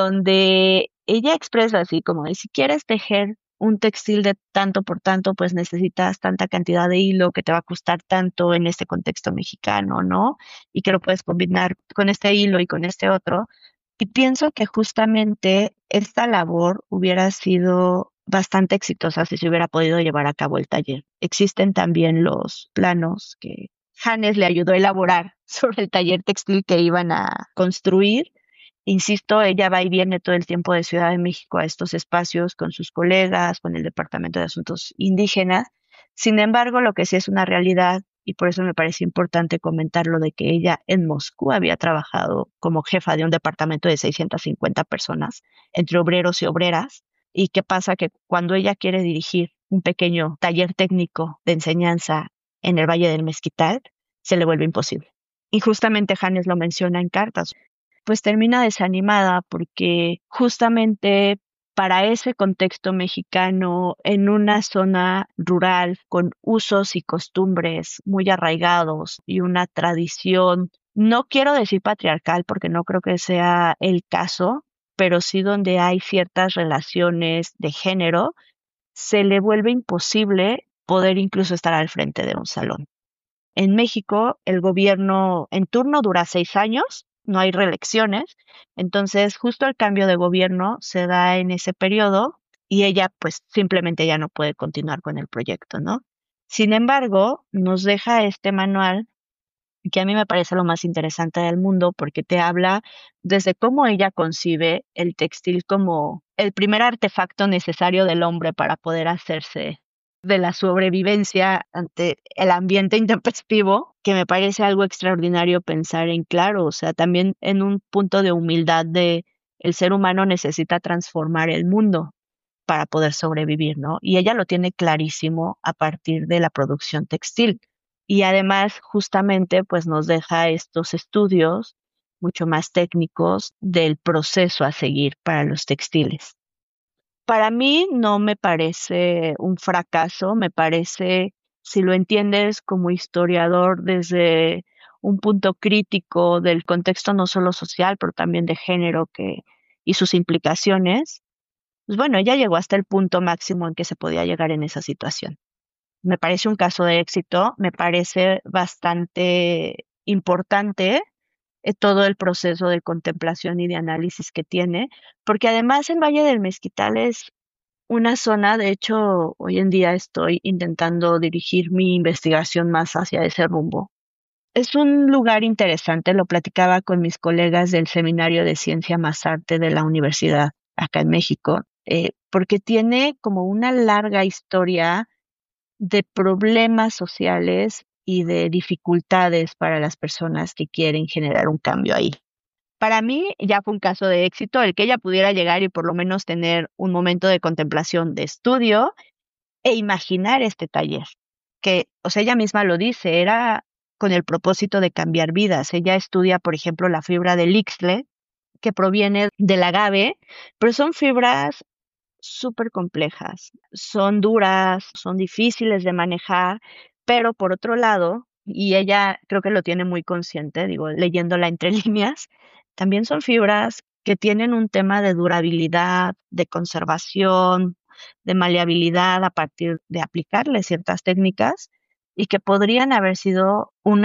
donde ella expresa así como de si quieres tejer un textil de tanto por tanto, pues necesitas tanta cantidad de hilo que te va a costar tanto en este contexto mexicano, ¿no? Y que lo puedes combinar con este hilo y con este otro. Y pienso que justamente esta labor hubiera sido bastante exitosa si se hubiera podido llevar a cabo el taller. Existen también los planos que Hannes le ayudó a elaborar sobre el taller textil que iban a construir Insisto, ella va y viene todo el tiempo de Ciudad de México a estos espacios con sus colegas, con el Departamento de Asuntos Indígenas. Sin embargo, lo que sí es una realidad, y por eso me parece importante comentarlo, de que ella en Moscú había trabajado como jefa de un departamento de seiscientas cincuenta personas, entre obreros y obreras. ¿Y qué pasa? Que cuando ella quiere dirigir un pequeño taller técnico de enseñanza en el Valle del Mezquital, se le vuelve imposible. Y justamente Hannes lo menciona en cartas, pues termina desanimada porque justamente para ese contexto mexicano, en una zona rural con usos y costumbres muy arraigados y una tradición, no quiero decir patriarcal porque no creo que sea el caso, pero sí donde hay ciertas relaciones de género, se le vuelve imposible poder incluso estar al frente de un salón. En México, el gobierno en turno dura seis años, no hay reelecciones, entonces justo el cambio de gobierno se da en ese periodo y ella pues simplemente ya no puede continuar con el proyecto, ¿no? Sin embargo, nos deja este manual que a mí me parece lo más interesante del mundo porque te habla desde cómo ella concibe el textil como el primer artefacto necesario del hombre para poder hacerse de la sobrevivencia ante el ambiente intempestivo, que me parece algo extraordinario pensar en claro, o sea, también en un punto de humildad de el ser humano necesita transformar el mundo para poder sobrevivir, ¿no? Y ella lo tiene clarísimo a partir de la producción textil. Y además, justamente, pues nos deja estos estudios mucho más técnicos del proceso a seguir para los textiles. Para mí no me parece un fracaso, me parece, si lo entiendes como historiador desde un punto crítico del contexto no solo social, pero también de género que, y sus implicaciones, pues bueno, ella llegó hasta el punto máximo en que se podía llegar en esa situación. Me parece un caso de éxito, me parece bastante importante eh, todo el proceso de contemplación y de análisis que tiene, porque además el Valle del Mezquital es una zona, de hecho, hoy en día estoy intentando dirigir mi investigación más hacia ese rumbo. Es un lugar interesante, lo platicaba con mis colegas del Seminario de Ciencia más Arte de la Universidad acá en México, eh, porque tiene como una larga historia de problemas sociales y de dificultades para las personas que quieren generar un cambio ahí. Para mí ya fue un caso de éxito el que ella pudiera llegar y por lo menos tener un momento de contemplación, de estudio e imaginar este taller, que, o sea, ella misma lo dice, era con el propósito de cambiar vidas. Ella estudia, por ejemplo, la fibra del ixtle, que proviene del agave, pero son fibras súper complejas, son duras, son difíciles de manejar, pero por otro lado, y ella creo que lo tiene muy consciente, digo, leyéndola entre líneas, también son fibras que tienen un tema de durabilidad, de conservación, de maleabilidad a partir de aplicarle ciertas técnicas y que podrían haber sido un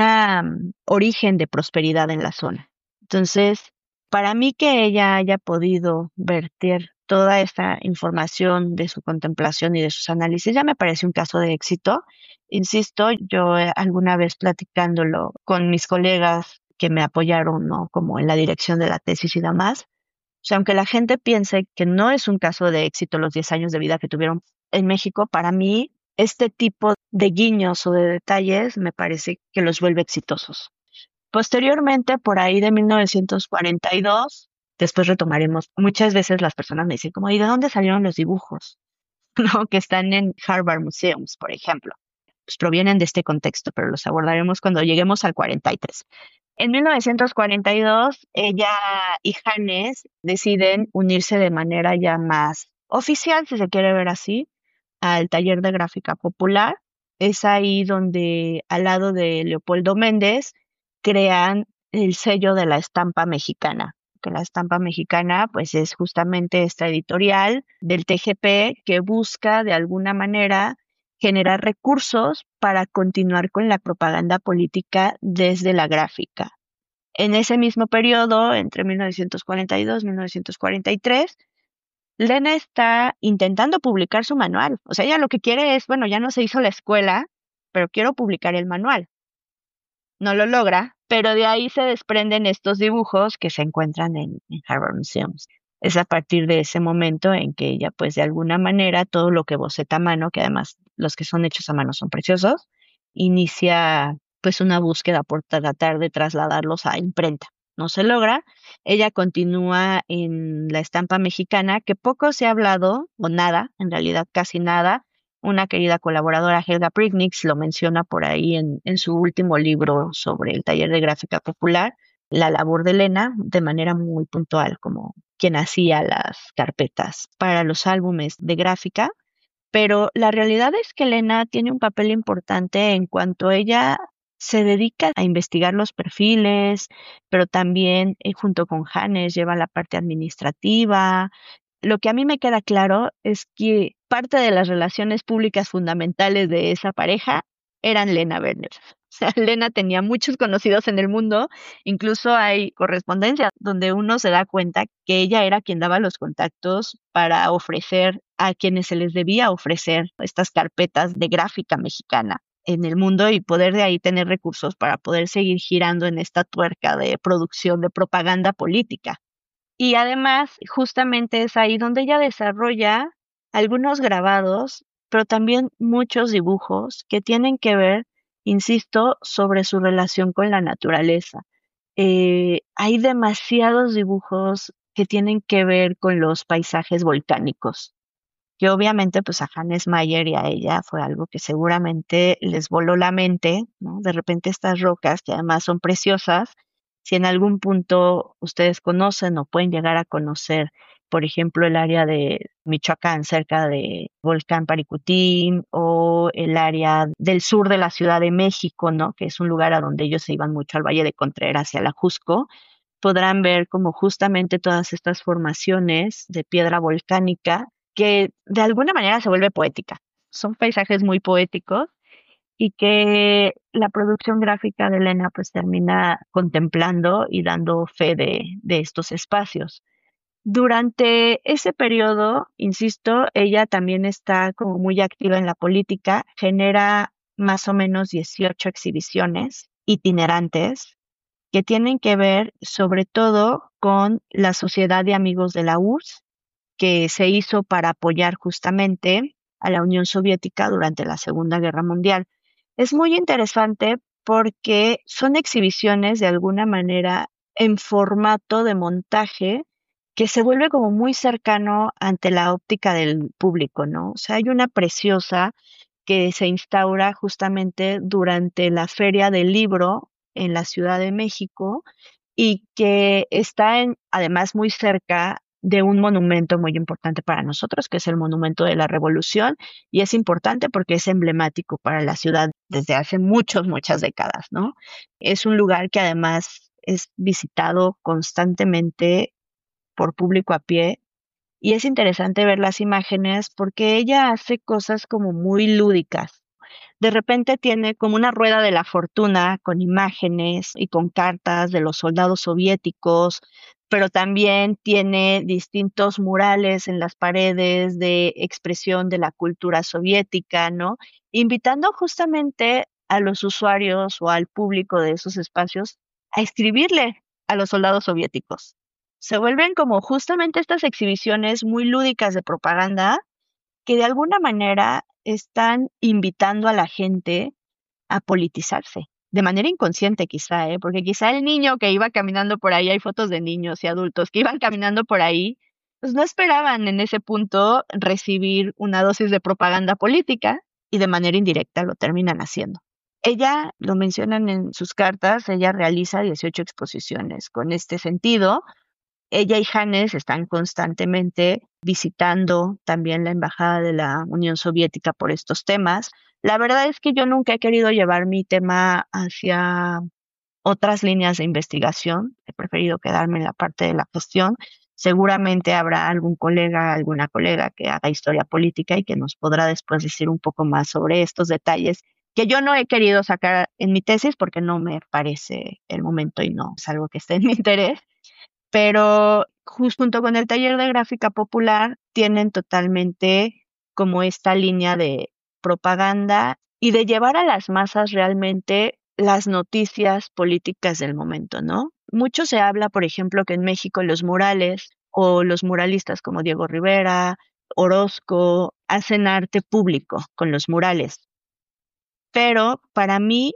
origen de prosperidad en la zona. Entonces, para mí que ella haya podido verter toda esta información de su contemplación y de sus análisis ya me parece un caso de éxito. Insisto, yo eh, alguna vez platicándolo con mis colegas que me apoyaron, ¿no? Como en la dirección de la tesis y demás, o sea, aunque la gente piense que no es un caso de éxito los diez años de vida que tuvieron en México, para mí este tipo de guiños o de detalles me parece que los vuelve exitosos. Posteriormente, por ahí de mil novecientos cuarenta y dos, después retomaremos, muchas veces las personas me dicen como, ¿y de dónde salieron los dibujos? ¿No? Que están en Harvard Museums, por ejemplo. Pues provienen de este contexto, pero los abordaremos cuando lleguemos al cuarenta y tres. En mil novecientos cuarenta y dos, ella y Hannes deciden unirse de manera ya más oficial, si se quiere ver así, al taller de gráfica popular. Es ahí donde, al lado de Leopoldo Méndez, crean el sello de la estampa mexicana. Que la estampa mexicana, pues, es justamente esta editorial del T G P que busca de alguna manera generar recursos para continuar con la propaganda política desde la gráfica. En ese mismo periodo, entre mil novecientos cuarenta y dos y mil novecientos cuarenta y tres, Lena está intentando publicar su manual. O sea, ella lo que quiere es, bueno, ya no se hizo la escuela, pero quiero publicar el manual. no lo logra, pero de ahí se desprenden estos dibujos que se encuentran en, en Harvard Museums. Es a partir de ese momento en que ella, pues de alguna manera, todo lo que boceta a mano, que además los que son hechos a mano son preciosos, inicia pues una búsqueda por tratar de trasladarlos a imprenta. No se logra. Ella continúa en la estampa mexicana, que poco se ha hablado, o nada, en realidad casi nada. Una querida colaboradora, Helga Prignitz, lo menciona por ahí en, en su último libro sobre el taller de gráfica popular, la labor de Elena, de manera muy puntual, como quien hacía las carpetas para los álbumes de gráfica. Pero la realidad es que Elena tiene un papel importante en cuanto ella se dedica a investigar los perfiles, pero también eh, junto con Hannes lleva la parte administrativa. Lo que a mí me queda claro es que parte de las relaciones públicas fundamentales de esa pareja eran Lena Werner. O sea, Lena tenía muchos conocidos en el mundo, incluso hay correspondencia donde uno se da cuenta que ella era quien daba los contactos para ofrecer a quienes se les debía ofrecer estas carpetas de gráfica mexicana en el mundo y poder de ahí tener recursos para poder seguir girando en esta tuerca de producción de propaganda política. Y además, justamente es ahí donde ella desarrolla algunos grabados, pero también muchos dibujos que tienen que ver, insisto, sobre su relación con la naturaleza. Eh, hay demasiados dibujos que tienen que ver con los paisajes volcánicos, que obviamente pues a Hannes Mayer y a ella fue algo que seguramente les voló la mente, ¿no? De repente estas rocas, que además son preciosas, si en algún punto ustedes conocen o pueden llegar a conocer, por ejemplo, el área de Michoacán, cerca de Volcán Paricutín, o el área del sur de la Ciudad de México, ¿no? Que es un lugar a donde ellos se iban mucho al Valle de Contreras y a la Jusco, podrán ver como justamente todas estas formaciones de piedra volcánica que de alguna manera se vuelve poética. Son paisajes muy poéticos y que la producción gráfica de Elena pues termina contemplando y dando fe de, de estos espacios. Durante ese periodo, insisto, ella también está como muy activa en la política, genera más o menos dieciocho exhibiciones itinerantes que tienen que ver sobre todo con la Sociedad de Amigos de la U R S S, que se hizo para apoyar justamente a la Unión Soviética durante la Segunda Guerra Mundial. Es muy interesante porque son exhibiciones de alguna manera en formato de montaje que se vuelve como muy cercano ante la óptica del público, ¿no? O sea, hay una preciosa que se instaura justamente durante la Feria del Libro en la Ciudad de México y que está en, además muy cerca de un monumento muy importante para nosotros, que es el Monumento de la Revolución, y es importante porque es emblemático para la ciudad desde hace muchas, muchas décadas, ¿no? Es un lugar que además es visitado constantemente por público a pie, y es interesante ver las imágenes porque ella hace cosas como muy lúdicas. De repente tiene como una rueda de la fortuna con imágenes y con cartas de los soldados soviéticos, pero también tiene distintos murales en las paredes de expresión de la cultura soviética, ¿no? Invitando justamente a los usuarios o al público de esos espacios a escribirle a los soldados soviéticos. Se vuelven como justamente estas exhibiciones muy lúdicas de propaganda que de alguna manera están invitando a la gente a politizarse, de manera inconsciente quizá, ¿eh? Porque quizá el niño que iba caminando por ahí, hay fotos de niños y adultos que iban caminando por ahí, pues no esperaban en ese punto recibir una dosis de propaganda política y de manera indirecta lo terminan haciendo. Ella, lo mencionan en sus cartas, ella realiza dieciocho exposiciones con este sentido. Ella y Hannes están constantemente visitando también la Embajada de la Unión Soviética por estos temas. La verdad es que yo nunca he querido llevar mi tema hacia otras líneas de investigación. He preferido quedarme en la parte de la cuestión. Seguramente habrá algún colega, alguna colega que haga historia política y que nos podrá después decir un poco más sobre estos detalles que yo no he querido sacar en mi tesis porque no me parece el momento y no es algo que esté en mi interés. Pero junto con el taller de gráfica popular tienen totalmente como esta línea de propaganda y de llevar a las masas realmente las noticias políticas del momento, ¿no? Mucho se habla, por ejemplo, que en México los murales o los muralistas como Diego Rivera, Orozco, hacen arte público con los murales. Pero para mí,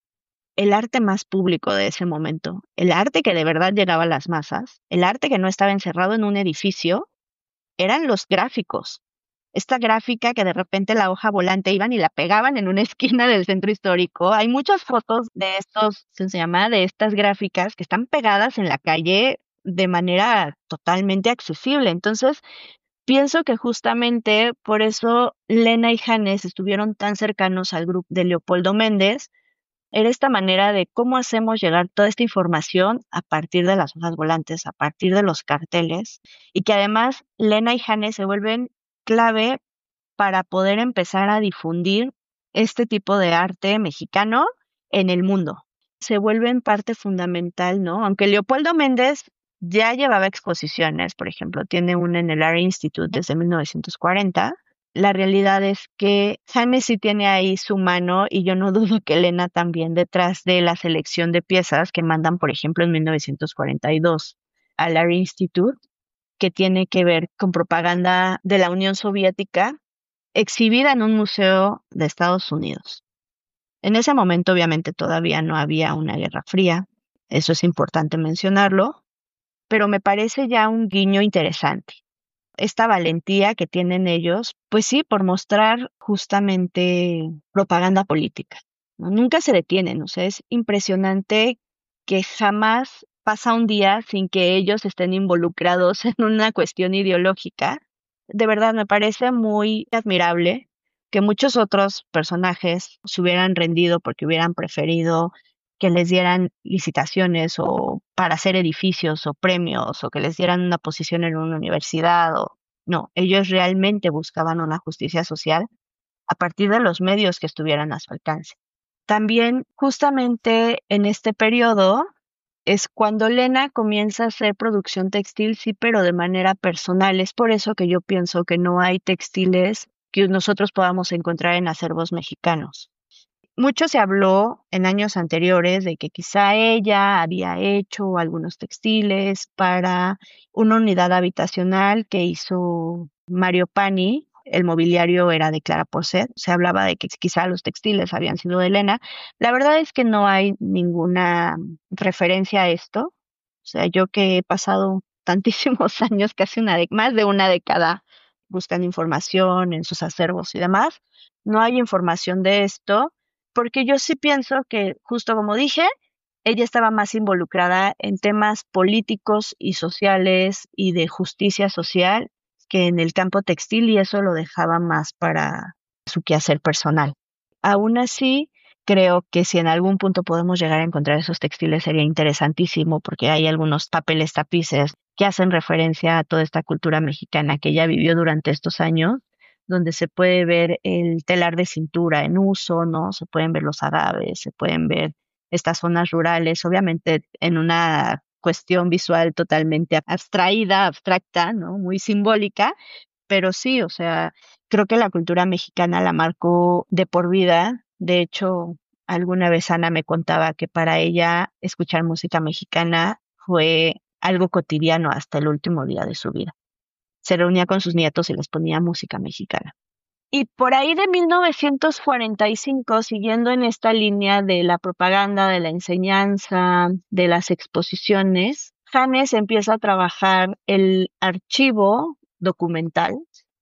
el arte más público de ese momento, el arte que de verdad llegaba a las masas, el arte que no estaba encerrado en un edificio, eran los gráficos. Esta gráfica que de repente la hoja volante iban y la pegaban en una esquina del centro histórico. Hay muchas fotos de estos, ¿cómo se llama? De estas gráficas que están pegadas en la calle de manera totalmente accesible. Entonces, pienso que justamente por eso Lena y Hannes estuvieron tan cercanos al grupo de Leopoldo Méndez. Era esta manera de cómo hacemos llegar toda esta información a partir de las hojas volantes, a partir de los carteles, y que además Lena y Hannes se vuelven clave para poder empezar a difundir este tipo de arte mexicano en el mundo. Se vuelven parte fundamental, ¿no? Aunque Leopoldo Méndez ya llevaba exposiciones, por ejemplo, tiene una en el Art Institute desde mil novecientos cuarenta, la realidad es que Hannes sí tiene ahí su mano y yo no dudo que Elena también detrás de la selección de piezas que mandan, por ejemplo, en mil novecientos cuarenta y dos al Art Institute, que tiene que ver con propaganda de la Unión Soviética exhibida en un museo de Estados Unidos. En ese momento, obviamente, todavía no había una guerra fría, eso es importante mencionarlo, pero me parece ya un guiño interesante. Esta valentía que tienen ellos, pues sí, por mostrar justamente propaganda política, ¿no? Nunca se detienen, o sea, es impresionante que jamás pasa un día sin que ellos estén involucrados en una cuestión ideológica. De verdad, me parece muy admirable que muchos otros personajes se hubieran rendido porque hubieran preferido que les dieran licitaciones o para hacer edificios o premios o que les dieran una posición en una universidad o no, ellos realmente buscaban una justicia social a partir de los medios que estuvieran a su alcance. También justamente en este periodo es cuando Lena comienza a hacer producción textil, sí, pero de manera personal. Es por eso que yo pienso que no hay textiles que nosotros podamos encontrar en acervos mexicanos. Mucho se habló en años anteriores de que quizá ella había hecho algunos textiles para una unidad habitacional que hizo Mario Pani. El mobiliario era de Clara Porcet. Se hablaba de que quizá los textiles habían sido de Elena. La verdad es que no hay ninguna referencia a esto. O sea, yo que he pasado tantísimos años, casi una de, más de una década, buscando información en sus acervos y demás, no hay información de esto. Porque yo sí pienso que, justo como dije, ella estaba más involucrada en temas políticos y sociales y de justicia social que en el campo textil y eso lo dejaba más para su quehacer personal. Aún así, creo que si en algún punto podemos llegar a encontrar esos textiles sería interesantísimo porque hay algunos papeles tapices que hacen referencia a toda esta cultura mexicana que ella vivió durante estos años, donde se puede ver el telar de cintura en uso, ¿no? Se pueden ver los agaves, se pueden ver estas zonas rurales, obviamente en una cuestión visual totalmente abstraída, abstracta, ¿no? Muy simbólica, pero sí, o sea, creo que la cultura mexicana la marcó de por vida. De hecho, alguna vez Ana me contaba que para ella escuchar música mexicana fue algo cotidiano hasta el último día de su vida. Se reunía con sus nietos y les ponía música mexicana. Y por ahí de mil novecientos cuarenta y cinco, siguiendo en esta línea de la propaganda, de la enseñanza, de las exposiciones, Hannes empieza a trabajar el archivo documental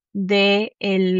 del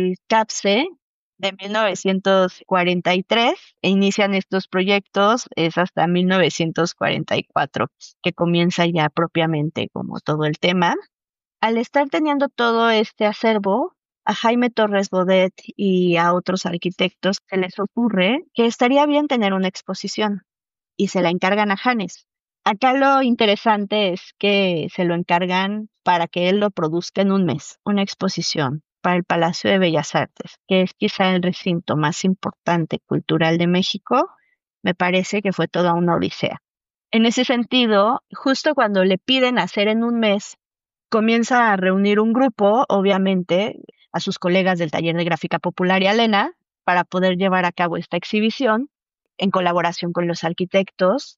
CAPSE de mil novecientos cuarenta y tres e inician estos proyectos, es hasta mil novecientos cuarenta y cuatro que comienza ya propiamente como todo el tema. Al estar teniendo todo este acervo, a Jaime Torres Bodet y a otros arquitectos se les ocurre que estaría bien tener una exposición y se la encargan a Hannes. Acá lo interesante es que se lo encargan para que él lo produzca en un mes, una exposición para el Palacio de Bellas Artes, que es quizá el recinto más importante cultural de México. Me parece que fue toda una odisea. En ese sentido, justo cuando le piden hacer en un mes, comienza a reunir un grupo, obviamente, a sus colegas del taller de gráfica popular y a Lena, para poder llevar a cabo esta exhibición. en colaboración con los arquitectos,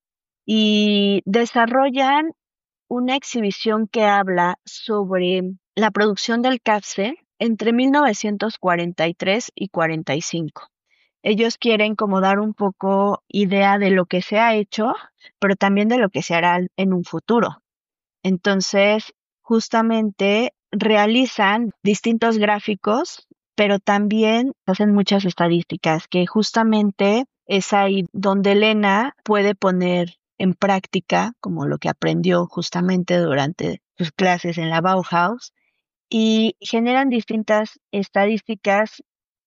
y desarrollan una exhibición que habla sobre la producción del CAFSE entre mil novecientos cuarenta y tres y cuarenta y cinco. Ellos quieren como dar un poco idea de lo que se ha hecho, pero también de lo que se hará en un futuro. Entonces, justamente realizan distintos gráficos, pero también hacen muchas estadísticas, que justamente es ahí donde Elena puede poner en práctica como lo que aprendió justamente durante sus clases en la Bauhaus, y generan distintas estadísticas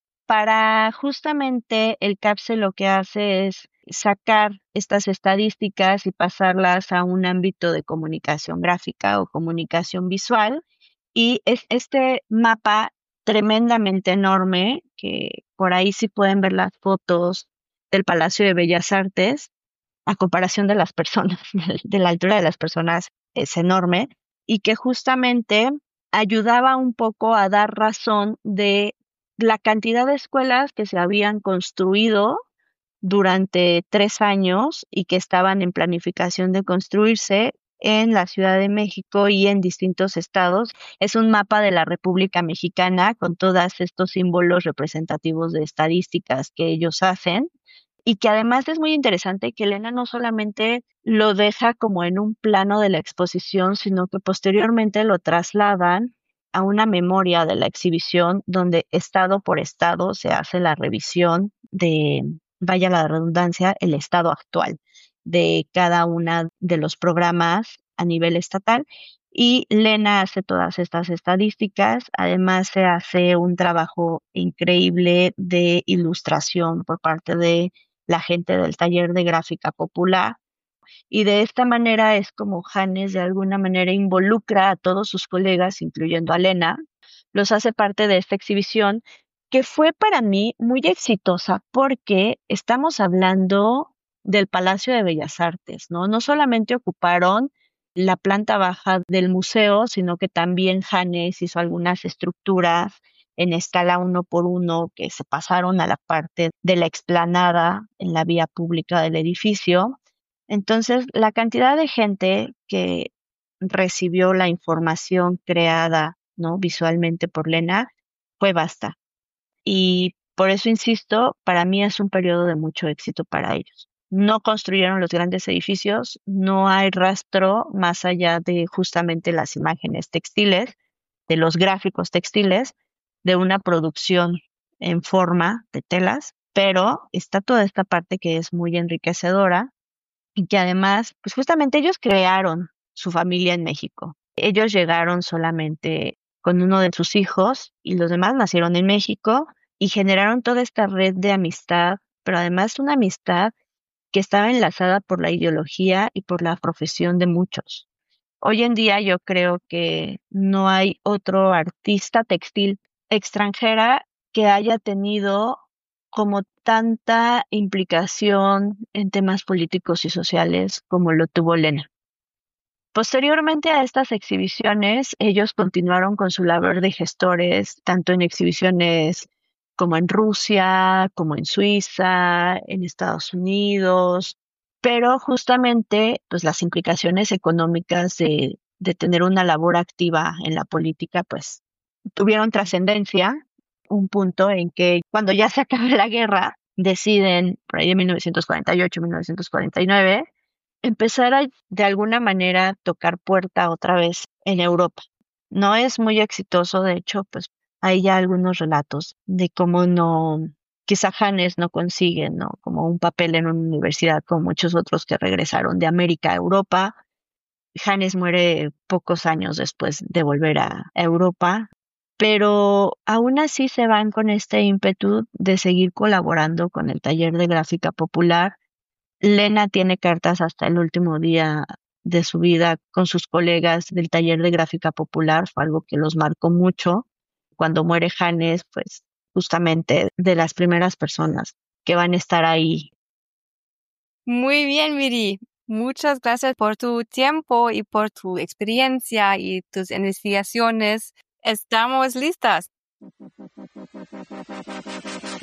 para justamente el CAFSE. Lo que hace es sacar estas estadísticas y pasarlas a un ámbito de comunicación gráfica o comunicación visual. Y es este mapa tremendamente enorme, que por ahí sí pueden ver las fotos del Palacio de Bellas Artes, a comparación de las personas, de la altura de las personas es enorme, y que justamente ayudaba un poco a dar razón de la cantidad de escuelas que se habían construido durante tres años y que estaban en planificación de construirse en la Ciudad de México y en distintos estados. Es un mapa de la República Mexicana con todos estos símbolos representativos de estadísticas que ellos hacen, y que además es muy interesante que Elena no solamente lo deja como en un plano de la exposición, sino que posteriormente lo trasladan a una memoria de la exhibición, donde estado por estado se hace la revisión de, vaya la redundancia, el estado actual de cada una de los programas a nivel estatal. Y Lena hace todas estas estadísticas. Además se hace un trabajo increíble de ilustración por parte de la gente del taller de gráfica popular. Y de esta manera es como Hannes de alguna manera involucra a todos sus colegas, incluyendo a Lena, los hace parte de esta exhibición, que fue para mí muy exitosa porque estamos hablando del Palacio de Bellas Artes, ¿no? No solamente ocuparon la planta baja del museo, sino que también Hannes hizo algunas estructuras en escala uno por uno que se pasaron a la parte de la explanada en la vía pública del edificio. Entonces, la cantidad de gente que recibió la información creada, ¿no?, visualmente por Lena fue vasta. Y por eso insisto, para mí es un periodo de mucho éxito para ellos. No construyeron los grandes edificios, no hay rastro más allá de justamente las imágenes textiles, de los gráficos textiles, de una producción en forma de telas, pero está toda esta parte que es muy enriquecedora y que además, pues justamente ellos crearon su familia en México. Ellos llegaron solamente con uno de sus hijos y los demás nacieron en México y generaron toda esta red de amistad, pero además una amistad que estaba enlazada por la ideología y por la profesión de muchos. Hoy en día yo creo que no hay otro artista textil extranjera que haya tenido como tanta implicación en temas políticos y sociales como lo tuvo Lena. Posteriormente a estas exhibiciones, ellos continuaron con su labor de gestores, tanto en exhibiciones como en Rusia, como en Suiza, en Estados Unidos, pero justamente pues las implicaciones económicas de, de tener una labor activa en la política pues tuvieron trascendencia, un punto en que cuando ya se acaba la guerra, deciden, por ahí en mil novecientos cuarenta y ocho, mil novecientos cuarenta y nueve, empezar a de alguna manera tocar puerta otra vez en Europa. No es muy exitoso, de hecho, pues hay ya algunos relatos de cómo no, quizá Hannes no consigue, ¿no?, como un papel en una universidad como muchos otros que regresaron de América a Europa. Hannes muere pocos años después de volver a Europa, pero aún así se van con este ímpetu de seguir colaborando con el taller de gráfica popular. Lena tiene cartas hasta el último día de su vida con sus colegas del taller de gráfica popular, fue algo que los marcó mucho. Cuando muere Hannes, pues justamente de las primeras personas que van a estar ahí. Muy bien, Viri. Muchas gracias por tu tiempo y por tu experiencia y tus investigaciones. Estamos listas.